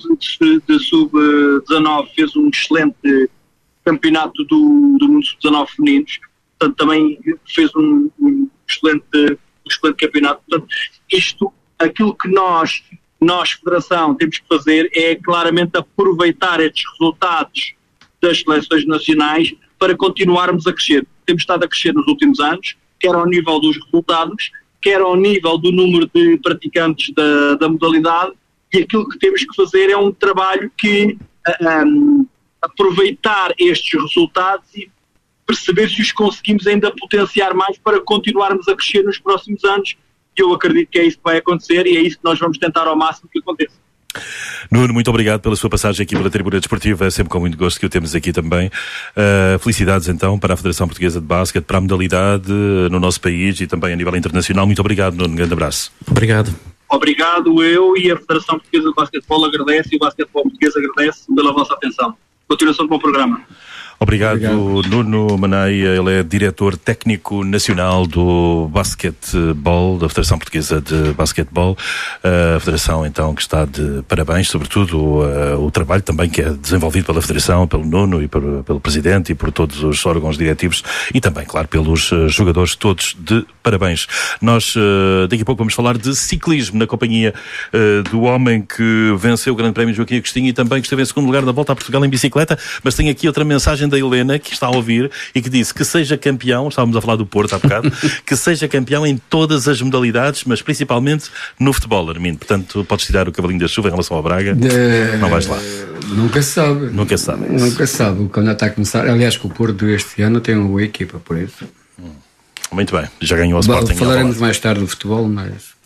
dezanove, fez um excelente campeonato do, do mundo sub dezanove femininos. Portanto, também fez um, um, excelente, um excelente campeonato. Portanto, isto, aquilo que nós, nós, Federação, temos que fazer é claramente aproveitar estes resultados das seleções nacionais para continuarmos a crescer. Temos estado a crescer nos últimos anos, quer ao nível dos resultados, quer ao nível do número de praticantes da, da modalidade, e aquilo que temos que fazer é um trabalho que um, aproveitar estes resultados e perceber se os conseguimos ainda potenciar mais para continuarmos a crescer nos próximos anos. Eu acredito que é isso que vai acontecer e é isso que nós vamos tentar ao máximo que aconteça. Nuno, muito obrigado pela sua passagem aqui pela Tribuna Desportiva, é sempre com muito gosto que o temos aqui também. Uh, felicidades então para a Federação Portuguesa de Basquete, para a modalidade no nosso país e também a nível internacional. Muito obrigado, Nuno, um grande abraço. Obrigado. Obrigado, eu e a Federação Portuguesa de Basquetebol agradece e o Basquetebol Português agradece pela vossa atenção. Continuação do bom programa. Obrigado, Obrigado, Nuno Manaia, ele é diretor técnico nacional do basquetebol, da Federação Portuguesa de Basquetebol, a Federação então que está de parabéns, sobretudo o, o trabalho também que é desenvolvido pela Federação, pelo Nuno e por, pelo Presidente e por todos os órgãos diretivos e também, claro, pelos jogadores todos de parabéns. Nós daqui a pouco vamos falar de ciclismo na companhia do homem que venceu o Grande Prémio Joaquim Agostinho e também que esteve em segundo lugar na Volta a Portugal em bicicleta, mas tem aqui outra mensagem da Helena, que está a ouvir e que disse que seja campeão, estávamos a falar do Porto há bocado, que seja campeão em todas as modalidades, mas principalmente no futebol, Armindo. Portanto, podes tirar o cavalinho da chuva em relação ao Braga. De... Não vais lá. Nunca se sabe. Nunca se sabe. Nunca se sabe. Quando está a começar. Aliás, que o Porto este ano tem uma boa equipa, por isso. Muito bem. Já ganhou a Sporting. Falaremos mais tarde do futebol, mas...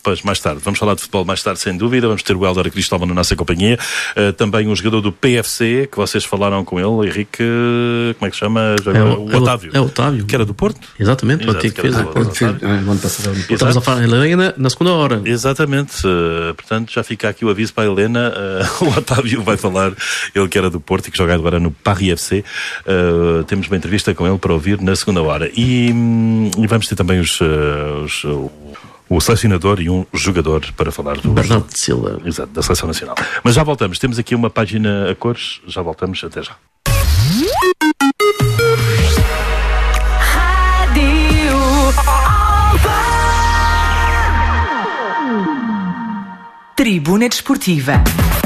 Pois, mais tarde. Vamos falar de futebol mais tarde, sem dúvida. Vamos ter o Hélder Cristóvão na nossa companhia. Uh, também um jogador do P F C, que vocês falaram com ele, Henrique, como é que se chama? É o, o Otávio. É o Otávio. Que era do Porto? Exatamente, Exato, o Otávio que fez. Exato. Estamos a falar em Helena na segunda hora. Exatamente. Uh, portanto, já fica aqui o aviso para a Helena. Uh, o Otávio vai falar, ele que era do Porto e que joga agora no Paris F C. Uh, temos uma entrevista com ele para ouvir na segunda hora. E, e vamos ter também os... Uh, os o selecionador e um jogador para falar do Bernardo Silva. Exato, da Seleção Nacional. Mas já voltamos, temos aqui uma página a cores, já voltamos, até já. Tribuna Desportiva.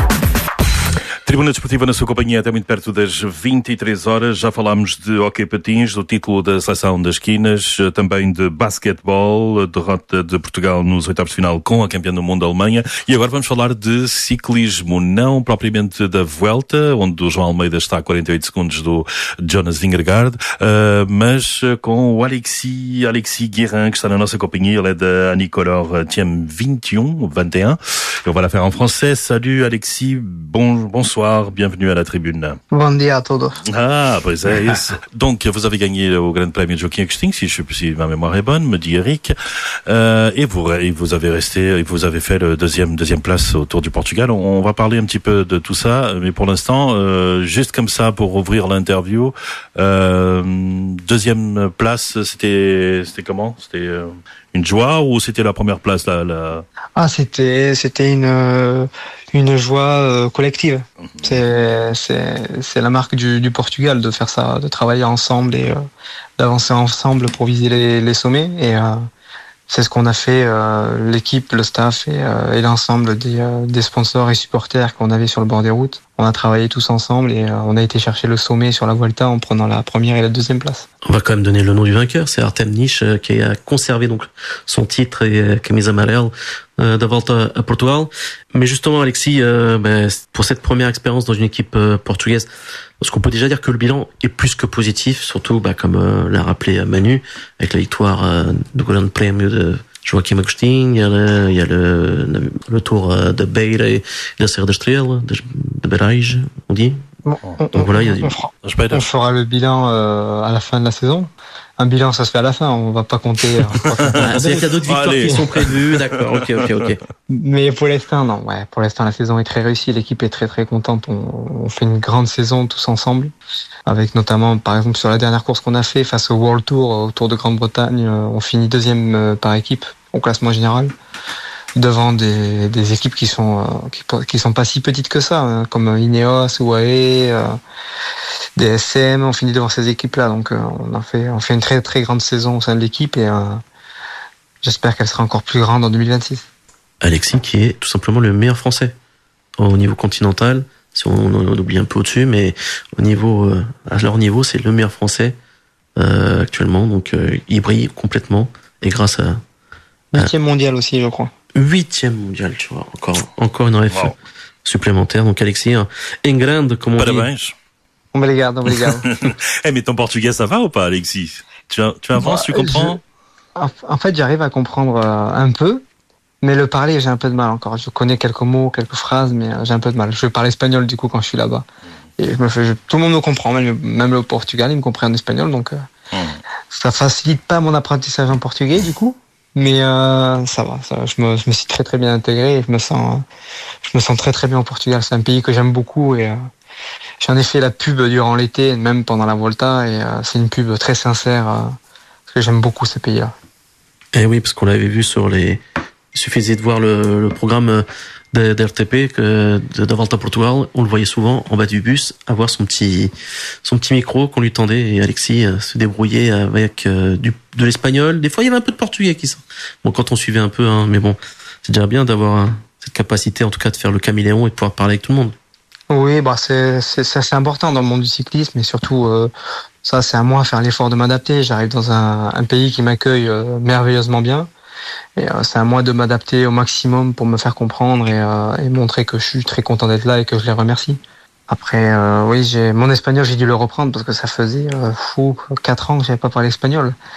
Tribuna Desportiva na sua companhia até muito perto das vinte e três horas. Já falámos de hóquei patins, do título da Seleção das Quinas, também de basquetebol, a derrota de Portugal nos oitavos de final com a campeã do mundo, a Alemanha. E agora vamos falar de ciclismo, não propriamente da Vuelta, onde o João Almeida está a quarenta e oito segundos do Jonas Vingegaard, uh, mas com o Alexis, Alexis Guérin, que está na nossa companhia. Ele é da Anicoror Team vinte e um, vinte e um. Et on va la faire en français. Salut Alexis, bon, bonsoir. Bienvenue à la tribune. Bom dia a todos. Ah, pois é isso. Donc, vous avez gagné au Grand Prix de Joaquim Agustin, si, je, si ma mémoire est bonne, me dit Eric. Euh, et vous, et vous avez resté, et vous avez fait le deuxième, deuxième place au Tour du Portugal. On, on va parler un petit peu de tout ça, mais pour l'instant, euh, juste comme ça pour ouvrir l'interview, euh, deuxième place, c'était, c'était comment? C'était euh, une joie ou c'était la première place la, la... Ah, c'était, c'était une, une joie euh, collective. Mm-hmm. C'est, c'est, c'est la marque du, du Portugal de faire ça, de travailler ensemble et euh, d'avancer ensemble pour viser les, les sommets. Et euh, c'est ce qu'on a fait, euh, l'équipe, le staff et, euh, et l'ensemble des, euh, des sponsors et supporters qu'on avait sur le bord des routes. On a travaillé tous ensemble et euh, on a été chercher le sommet sur la Vuelta en prenant la première et la deuxième place. On va quand même donner le nom du vainqueur, c'est Artem Nish euh, qui a conservé donc son titre et euh, camisa amarela euh, de Volta à Portugal. Mais justement, Alexis, euh, ben, pour cette première expérience dans une équipe euh, portugaise, parce qu'on peut déjà dire que le bilan est plus que positif, surtout bah, comme euh, l'a rappelé Manu, avec la victoire euh, du Grand Prix de Joaquim Agustin, il y a le, il y a le, le, le tour de Beira et de Serra da Estrela, de, de Berais, on dit. Bon, on, Donc voilà, il y a on, fera, on fera le bilan euh, à la fin de la saison. Un bilan, ça se fait à la fin, on va pas compter. Ah, c'est qu'il y a d'autres victoires Allez. qui sont prévues, d'accord, ok, ok, ok. Mais pour l'instant, non, ouais, pour l'instant, la saison est très réussie, l'équipe est très très contente, on, on fait une grande saison tous ensemble, avec notamment, par exemple, sur la dernière course qu'on a fait face au World Tour, au Tour de Grande-Bretagne, on finit deuxième par équipe au classement général, devant des, des équipes qui sont qui, qui sont pas si petites que ça, hein, comme Ineos, U A E, euh, D S M. On finit devant ces équipes-là, donc euh, on a fait on fait une très très grande saison au sein de l'équipe et euh, j'espère qu'elle sera encore plus grande en deux mille vingt-six. Alexis, qui est tout simplement le meilleur Français au niveau continental. Si on, on oublie un peu au-dessus, mais au niveau euh, à leur niveau, c'est le meilleur Français euh, actuellement. Donc euh, il brille complètement et grâce à huitième mondial aussi, je crois. Huitième mondial, tu vois, encore, encore une ref wow. supplémentaire. Donc Alexis, en grande, comme on Parabéns. dit. Obrigado, obrigado. Eh, mais ton portugais, ça va ou pas, Alexis? Tu, tu avances, bah, tu comprends? je, En fait, j'arrive à comprendre euh, un peu, mais le parler, j'ai un peu de mal encore. Je connais quelques mots, quelques phrases, mais euh, j'ai un peu de mal. Je parle espagnol, du coup, quand je suis là-bas. Et je me fais, je, tout le monde me comprend, même, même le Portugal, il me comprend en espagnol, donc euh, mmh. ça facilite pas mon apprentissage en portugais, du coup. Mais euh, ça va, ça va. Je me, je me suis très très bien intégré et je me sens, je me sens très très bien au Portugal. C'est un pays que j'aime beaucoup et euh, j'en ai fait la pub durant l'été, même pendant la Volta, et euh, c'est une pub très sincère euh, parce que j'aime beaucoup ce pays-là. Eh oui, parce qu'on l'avait vu sur les. Il suffisait de voir le, le programme de, de R T P que de, de Volta Portugal, on le voyait souvent en bas du bus avoir son petit son petit micro qu'on lui tendait et Alexis euh, se débrouillait avec euh, du de l'espagnol. Des fois, il y avait un peu de portugais qui sort. Bon, quand on suivait un peu, hein, mais bon, c'est déjà bien d'avoir hein, cette capacité, en tout cas, de faire le caméléon et de pouvoir parler avec tout le monde. Oui, bah c'est c'est ça, c'est important dans le monde du cyclisme, et surtout euh, ça, c'est à moi de faire l'effort de m'adapter. J'arrive dans un, un pays qui m'accueille euh, merveilleusement bien. Et euh, c'est à moi de m'adapter au maximum pour me faire comprendre et, euh, et montrer que je suis très content d'être là et que je les remercie. Après, euh, oui, j'ai mon espagnol, j'ai dû le reprendre parce que ça faisait euh, fou quatre ans que j'avais pas parlé espagnol.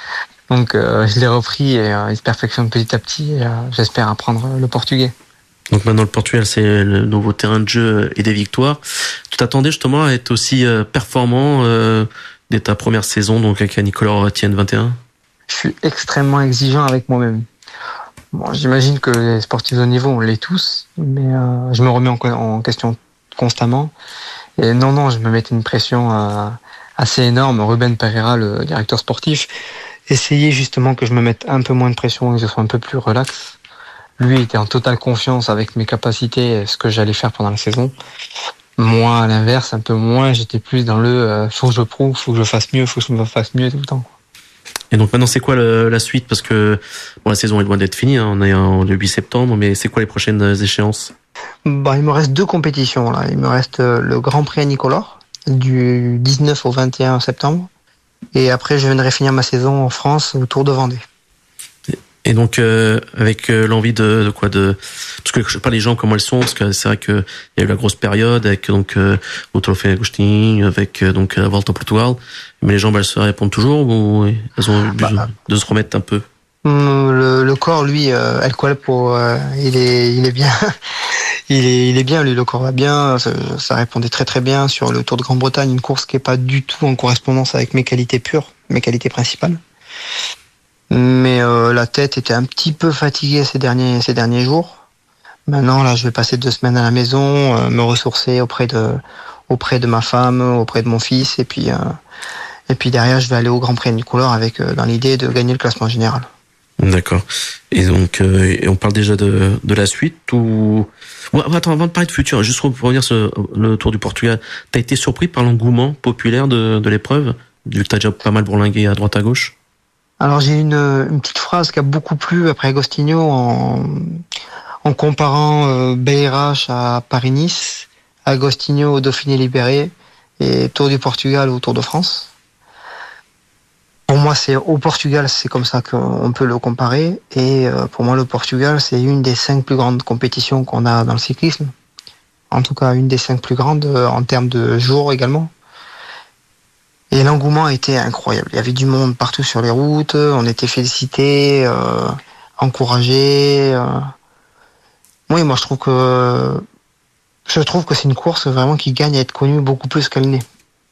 Donc euh, je l'ai repris et euh, il se perfectionne petit à petit et euh, j'espère apprendre le portugais. Donc maintenant le Portugal c'est le nouveau terrain de jeu et des victoires. Tu t'attendais justement à être aussi euh, performant euh, dès ta première saison donc avec Nicolas Etienne vingt et un? Je suis extrêmement exigeant avec moi-même. Bon, j'imagine que les sportifs de niveau on l'est tous, mais euh, je me remets en, en question constamment. Et non, non, je me mettais une pression euh, assez énorme. Ruben Pereira, le directeur sportif, essayait justement que je me mette un peu moins de pression et que je sois un peu plus relax. Lui était en totale confiance avec mes capacités et ce que j'allais faire pendant la saison. Moi, à l'inverse, un peu moins, j'étais plus dans le euh, faut que je prouve, faut que je fasse mieux, faut que je me fasse mieux tout le temps. Et donc maintenant, c'est quoi le, la suite? Parce que bon, la saison est loin d'être finie, hein, on est en le huit septembre, mais c'est quoi les prochaines échéances? Bah, il me reste deux compétitions là. Il me reste le Grand Prix à Nicolas du dix-neuf au vingt et un septembre, et après je viendrai finir ma saison en France au Tour de Vendée. Et donc euh, avec euh, l'envie de, de quoi de parce que je sais pas les gens comment elles sont parce que c'est vrai que il y a eu la grosse période avec donc euh, au Trofeo Agostinho avec euh, donc la Volta au Portugal, mais les gens bah, elles se répondent toujours ou elles ont besoin bah, de se remettre un peu. Le, le corps lui euh, El Cuerpo euh, il est il est bien il est il est bien lui, le corps va bien, ça, ça répondait très très bien sur le Tour de Grande-Bretagne, une course qui est pas du tout en correspondance avec mes qualités pures, mes qualités principales. Mais euh, la tête était un petit peu fatiguée ces derniers ces derniers jours. Maintenant là, je vais passer deux semaines à la maison, euh, me ressourcer auprès de auprès de ma femme, auprès de mon fils, et puis euh, et puis derrière, je vais aller au Grand Prix Nicolas avec euh, dans l'idée de gagner le classement général. D'accord. Et donc, euh, et on parle déjà de de la suite ou ouais, attends, avant de parler de futur, juste pour revenir sur le Tour du Portugal, t'as été surpris par l'engouement populaire de de l'épreuve, vu que t'as déjà pas mal bourlingué à droite à gauche? Alors j'ai une, une petite phrase qui a beaucoup plu après Agostinho en, en comparant euh, B R H à Paris-Nice, Agostinho au Dauphiné-Libéré et Tour du Portugal au Tour de France. Pour moi, c'est au Portugal, c'est comme ça qu'on peut le comparer. Et euh, pour moi, le Portugal, c'est une des cinq plus grandes compétitions qu'on a dans le cyclisme. En tout cas, une des cinq plus grandes euh, en termes de jours également. Et l'engouement a été incroyable. Il y avait du monde partout sur les routes, on était félicités, euh, encouragés. Euh. Oui, moi je trouve que je trouve que c'est une course vraiment qui gagne à être connue beaucoup plus qu'elle n'est.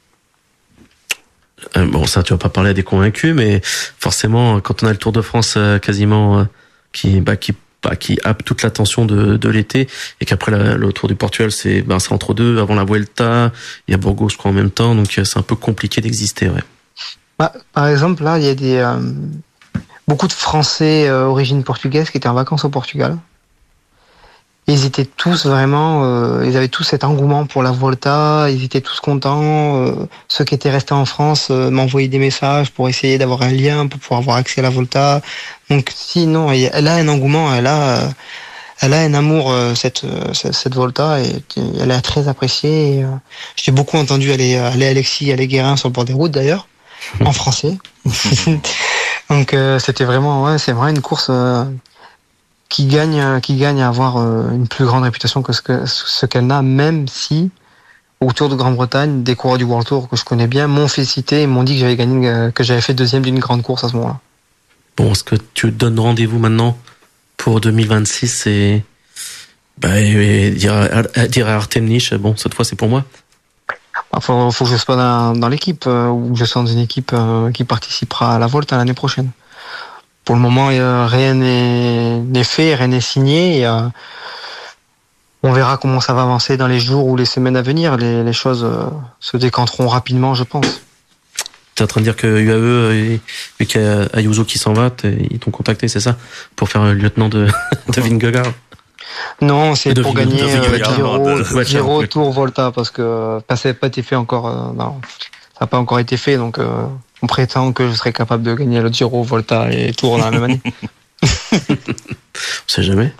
Euh, bon, ça, tu vas pas parler à des convaincus, mais forcément, quand on a le Tour de France euh, quasiment euh, qui, bah, qui, bah, qui happe toute l'attention de, de l'été, et qu'après la, le Tour du Portugal, c'est, bah, c'est entre deux. Avant la Vuelta, il y a Burgos, je crois, en même temps, donc c'est un peu compliqué d'exister, ouais. Bah, par exemple, là, il y a des euh, beaucoup de Français euh, origine portugaise qui étaient en vacances au Portugal. Ils étaient tous vraiment, euh, ils avaient tous cet engouement pour la Volta, ils étaient tous contents. Euh, ceux qui étaient restés en France euh, m'envoyaient des messages pour essayer d'avoir un lien, pour pouvoir avoir accès à la Volta. Donc si, non, elle a un engouement, elle a, elle a un amour, euh, cette, cette, cette Volta, et elle est très appréciée. Et, euh, j'ai beaucoup entendu aller, aller Alexis, aller Guérin sur le bord des routes d'ailleurs, en français. Donc euh, c'était vraiment, ouais, c'est vraiment une course... Euh, qui gagne, qui gagne à avoir une plus grande réputation que ce, que, ce qu'elle n'a, même si, au Tour de Grande-Bretagne, des coureurs du World Tour que je connais bien m'ont félicité et m'ont dit que j'avais gagné, que j'avais fait deuxième d'une grande course à ce moment-là. Bon, est-ce que tu donnes rendez-vous maintenant pour deux mille vingt-six et, bah, et, et dire, à, dire à Artem Niche, bon, cette fois c'est pour moi? Il faut, faut que je sois dans, dans l'équipe, euh, ou que je sois dans une équipe euh, qui participera à la Volta l'année prochaine. Pour le moment, euh, rien n'est, n'est fait, rien n'est signé. Et, euh, on verra comment ça va avancer dans les jours ou les semaines à venir. Les, les choses euh, se décanteront rapidement, je pense. T'es en train de dire que U A E, vu qu'il y a Ayuso qui s'en va, ils t'ont contacté, c'est ça? Pour faire le lieutenant de, de Vingegaard? Non, c'est pour gagner euh, Giro, de... Giro Tour Volta, parce que ça n'a pas été fait encore. Euh, non, ça n'a pas encore été fait, donc... Euh, on prétend que je serais capable de gagner le Giro, Volta et Tour dans la même année. On sait jamais.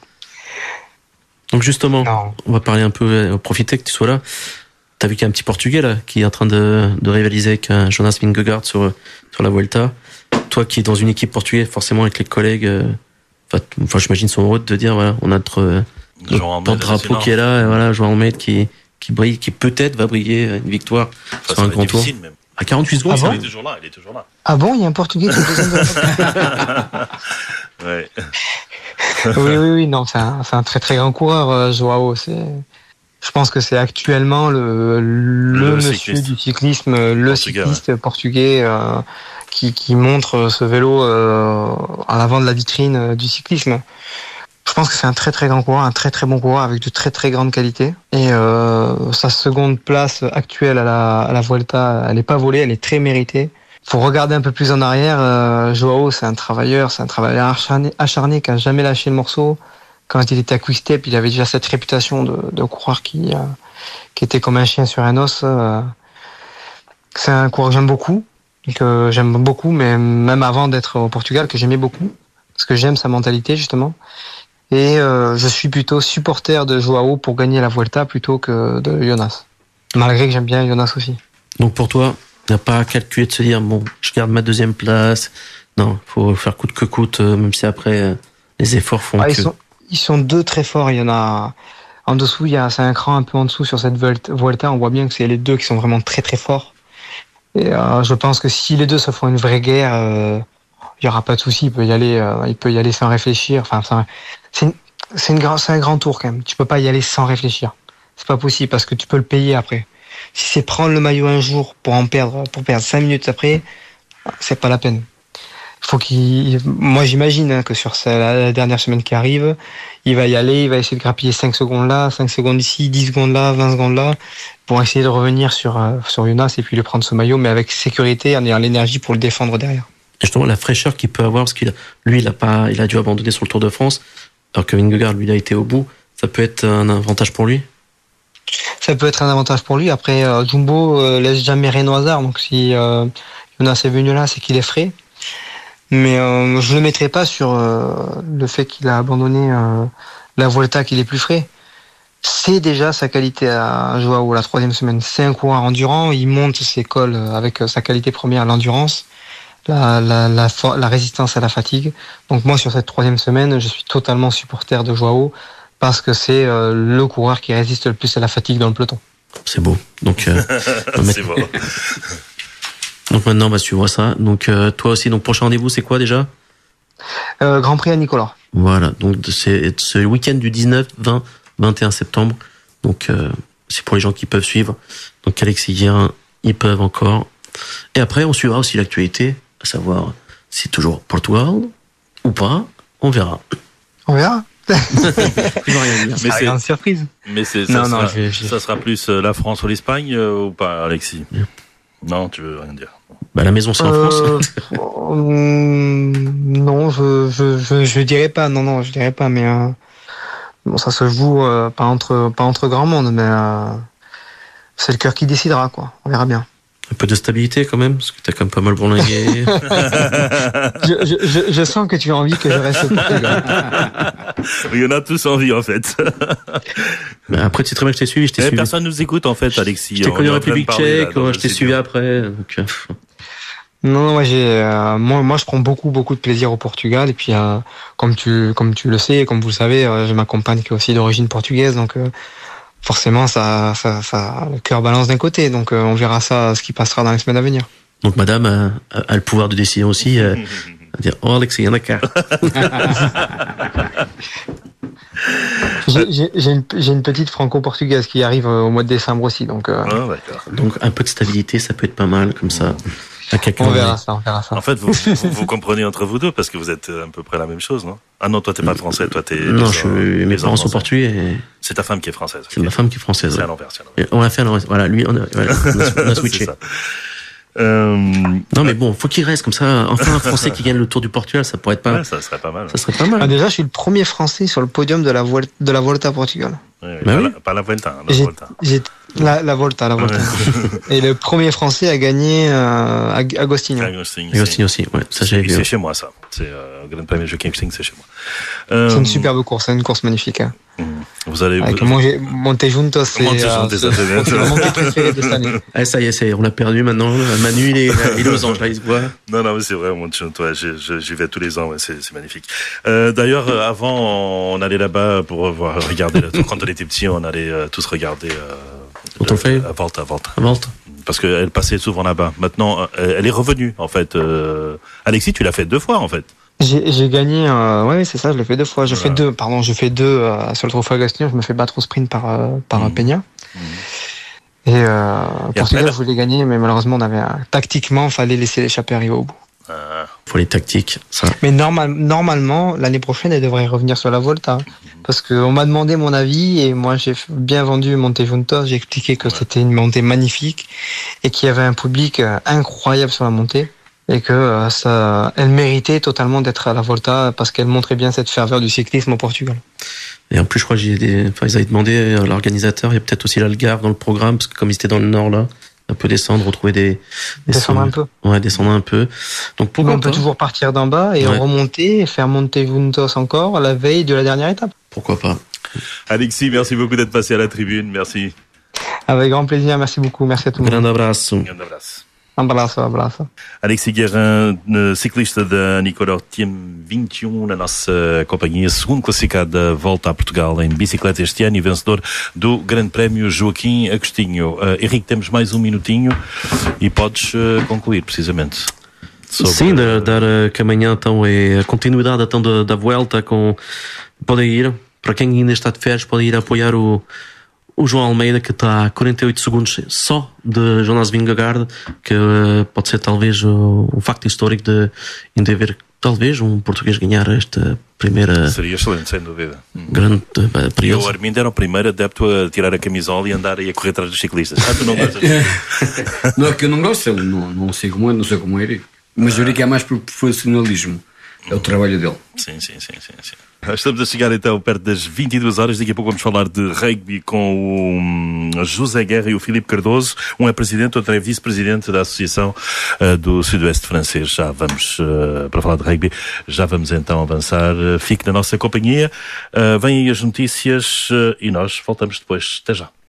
Donc justement, non. On va parler un peu, profiter que tu sois là. T'as vu qu'il y a un petit Portugais là qui est en train de, de rivaliser avec un Jonas Vingegaard sur sur la Vuelta. Toi qui es dans une équipe portugaise, forcément avec les collègues, euh, enfin, enfin j'imagine sont heureux de te dire voilà, on a notre, notre drapeau qui est là, et voilà, João Almeida qui qui brille, qui peut-être va briller une victoire ça, sur un grand tour. Même. À quarante-huit secondes, Ah ça bon Il est toujours là, il est toujours là. Ah bon, il y a un Portugais qui est deuxième de la Ouais. Oui, oui, oui, non, c'est un, c'est un très très grand coureur, euh, Joao. C'est, je pense que c'est actuellement le, le, Le monsieur cycliste. du cyclisme, le Portugais, cycliste portugais euh, qui, qui montre ce vélo euh, à l'avant de la vitrine euh, du cyclisme. Je pense que c'est un très très grand coureur, un très très bon coureur avec de très très grandes qualités. Et euh, sa seconde place actuelle à la, à la Vuelta, elle n'est pas volée, elle est très méritée. Faut regarder un peu plus en arrière. Euh, Joao, c'est un travailleur, c'est un travailleur acharné, acharné qui a jamais lâché le morceau. Quand il était à Quick-Step, il avait déjà cette réputation de, de coureur qui, euh, qui était comme un chien sur un os. Euh. C'est un coureur que j'aime beaucoup, que j'aime beaucoup, mais même avant d'être au Portugal, que j'aimais beaucoup, parce que j'aime sa mentalité justement. Et euh, je suis plutôt supporter de Joao pour gagner la Vuelta plutôt que de Jonas. Malgré que j'aime bien Jonas aussi. Donc pour toi, tu n'as pas à calculer de se dire, bon, je garde ma deuxième place. Non, faut faire coûte que coûte, euh, même si après, euh, les efforts font ah, que... Ils sont, ils sont deux très forts. Il y en a en dessous, il y a, c'est un cran un peu en dessous sur cette Vuelta. On voit bien que c'est les deux qui sont vraiment très très forts. Et euh, je pense que si les deux se font une vraie guerre, euh, il y aura pas de souci. Il peut y aller, euh, il peut y aller sans réfléchir. Enfin, sans, c'est, une, c'est, une, c'est un grand tour quand même. Tu peux pas y aller sans réfléchir. C'est pas possible parce que tu peux le payer après. Si c'est prendre le maillot un jour pour en perdre, pour perdre cinq minutes après, c'est pas la peine. Faut qu'il, moi j'imagine hein, que sur sa, la dernière semaine qui arrive, il va y aller, il va essayer de grappiller cinq secondes là, cinq secondes ici, dix secondes là, vingt secondes là, pour essayer de revenir sur euh, sur Jonas et puis lui prendre ce maillot, mais avec sécurité, en ayant l'énergie pour le défendre derrière. Et justement, la fraîcheur qu'il peut avoir, parce qu'il a, lui, il a pas, il a dû abandonner sur le Tour de France, alors que Vingegaard, lui, il a été au bout. Ça peut être un avantage pour lui. Ça peut être un avantage pour lui. Après, euh, Jumbo euh, laisse jamais rien au hasard, donc si euh, Jonas est venu là, c'est qu'il est frais. Mais euh, je ne le mettrai pas sur euh, le fait qu'il a abandonné euh, la Vuelta, qu'il est plus frais. C'est déjà sa qualité à Joao la troisième semaine. C'est un coureur endurant, il monte ses cols avec sa qualité première, l'endurance, la, la, la, la résistance à la fatigue. Donc moi, sur cette troisième semaine, je suis totalement supporter de Joao parce que c'est euh, le coureur qui résiste le plus à la fatigue dans le peloton. C'est beau. Donc, euh, c'est beau. Donc maintenant, bah, tu vois ça. Donc euh, toi aussi, donc prochain rendez-vous, c'est quoi déjà euh, Grand Prix à Nicolas. Voilà. Donc c'est ce week-end du dix-neuf, vingt, vingt et un septembre. Donc euh, c'est pour les gens qui peuvent suivre. Donc Alexis Guérin, ils peuvent encore. Et après, on suivra aussi l'actualité, à savoir si c'est toujours Portugal ou pas. On verra. On verra. Je vais rien dire. Mais c'est une surprise. Mais c'est, ça, non, sera, non, je, je... ça sera plus la France ou l'Espagne euh, ou pas, Alexis? Yeah. Non, tu veux rien dire. Bah, la maison, c'est en euh, France. euh, non, je, je, je, je dirais pas. Non, non, je dirais pas. Mais euh, bon, ça se joue euh, pas entre, pas entre grand monde, mais euh, c'est le cœur qui décidera, quoi. On verra bien. Un peu de stabilité quand même, parce que t'as quand même pas mal bourlingué. je, je, je, je sens que tu as envie que je reste au Portugal. Il y en a tous envie, en fait. Mais après, tu sais très bien que je t'ai suivi. Je t'ai Eh, suivi. personne nous écoute, en fait, Alexis. Je t'ai On connu est en en train de République parler, tchèque, là, ouais, dans je le t'ai studio. suivi après. Donc, euh, Non, non, moi j'ai, euh, moi, moi, je prends beaucoup, beaucoup de plaisir au Portugal. Et puis, euh, comme tu, comme tu le sais, comme vous le savez, euh, j'ai ma compagne qui est aussi d'origine portugaise, donc euh, forcément, ça, ça, ça, le cœur balance d'un côté. Donc, euh, on verra ça, ce qui passera dans les semaines à venir. donc madame a, a le pouvoir de décision aussi. Euh, à dire, oh Alexis, il y en a qu'un. J'ai, j'ai, j'ai, une, j'ai une petite franco-portugaise qui arrive au mois de décembre aussi, donc euh, Ah, d'accord. Donc un peu de stabilité, ça peut être pas mal comme ça. À quelqu'un on verra ça, on verra ça. En fait, vous, vous, vous comprenez entre vous deux parce que vous êtes à peu près la même chose, non? Ah non, toi t'es pas français, toi t'es. Non, je suis, mes maison parents sont française. portugais. Et C'est ta femme qui est française. c'est ma femme qui est française. C'est à Ouais. l'envers, c'est à l'envers. Et on a fait, alors, voilà, lui, on a, voilà, on a, on a C'est switché. ça. Euh, Non, mais bon, faut qu'il reste comme ça. Enfin, un Français qui gagne le Tour du Portugal, ça pourrait être pas, ouais, ça serait pas mal. ça serait pas Ah, mal. déjà, je suis le premier Français sur le podium de la Vuelta, de la Volta Portugal. Ouais, Bah pas, oui. la, pas la Vuelta, hein, la J'ai, Vuelta. j'ai la, la Volta, la Volta. Et le premier Français à gagner euh, Ag- Agostinho. Agustin, Et aussi, aussi, ouais, ça j'avais vu. c'est chez moi ça. C'est euh, Grand Prix de Kingsling, c'est chez moi. Euh, C'est une superbe course, c'est une course magnifique. Hein. Vous allez. Avec vous- Monte, Monte Juntos, c'est, Monte euh, Juntos, c'est, ça, c'est bien. c'est mon montée préférée de cette année. Ah, ça y est, c'est, on l'a perdu maintenant. Manu, il est, il est aux anges, là, il se voit. Non, non, mais c'est vrai, mon toi, j'y, j'y vais tous les ans, ouais, c'est, c'est magnifique. Euh, d'ailleurs, euh, avant, on allait là-bas pour voir, regarder, quand on était petit, on allait euh, tous regarder. Euh, Quand on le fait à Volta, à Volta. À Malte. parce qu'elle passait souvent là-bas. Maintenant, elle est revenue, en fait. Euh, Alexis, tu l'as fait deux fois, en fait. J'ai, j'ai gagné, euh, oui, c'est ça, je l'ai fait deux fois. J'ai voilà. fait deux, pardon, j'ai fait deux euh, sur le Trophée Agostino. Je me fais battre au sprint par, euh, par mmh. Peña. Mmh. Et euh, Portugal, je voulais gagner, mais malheureusement, on avait euh, tactiquement, il fallait laisser l'échappée arriver au bout. Ah. Pour les tactiques, ça. Mais normal, normalement, l'année prochaine, elle devrait revenir sur la Volta. Parce qu'on m'a demandé mon avis et moi, j'ai bien vendu Monte Juntos. J'ai expliqué que ouais. c'était une montée magnifique et qu'il y avait un public euh, incroyable sur la montée. Et que euh, ça, elle méritait totalement d'être à la Volta parce qu'elle montrait bien cette ferveur du cyclisme au Portugal. Et en plus, je crois qu'ils des... enfin, avaient demandé à l'organisateur, il y a peut-être aussi l'Algarve dans le programme, parce que comme ils étaient dans le nord là, on peut descendre, retrouver des... des descendre sons... un peu. Ouais, descendre un peu. Donc pourquoi on peut toujours partir d'en bas et ouais. remonter et faire Monte Juntos encore la veille de la dernière étape. Pourquoi pas. Alexis, merci beaucoup d'être passé à la tribune, merci. Avec grand plaisir, merci beaucoup, merci à tout le monde. Grande abraço. Grande abraço. Um abraço, um abraço. Alexis Guérin, ciclista da Nicolau, Team vinte e um na nossa companhia, segundo classificado da Volta a Portugal em bicicleta este ano e vencedor do Grande Prémio Joaquim Agostinho. Uh, Henrique, temos mais um minutinho e podes uh, concluir precisamente. Sobre... Sim, dar, dar que amanhã então é a continuidade então da, da Vuelta com... Podem ir, para quem ainda está de férias, podem ir apoiar o o João Almeida, que está a quarenta e oito segundos só de Jonas Vingegaard, que uh, pode ser talvez uh, um facto histórico de ainda haver talvez um português ganhar esta primeira... Seria excelente, sem dúvida. Grande uh, período. E o Armindo era o primeiro adepto a tirar a camisola e andar aí a correr atrás dos ciclistas. Ah, tu não gostas? Não é que eu não gosto, eu não, não sei como é, não sei como é, mas eu diria que é mais por profissionalismo. É o trabalho dele. Sim, sim, sim, sim, sim. Estamos a chegar então perto das vinte e duas horas. Daqui a pouco vamos falar de rugby com o José Guerra e o Filipe Cardoso. Um é presidente, outro é vice-presidente da Associação uh, do Sudoeste Francês. Já vamos, uh, para falar de rugby, já vamos então avançar. Uh, fique na nossa companhia. Uh, vêm aí as notícias uh, e nós voltamos depois. Até já.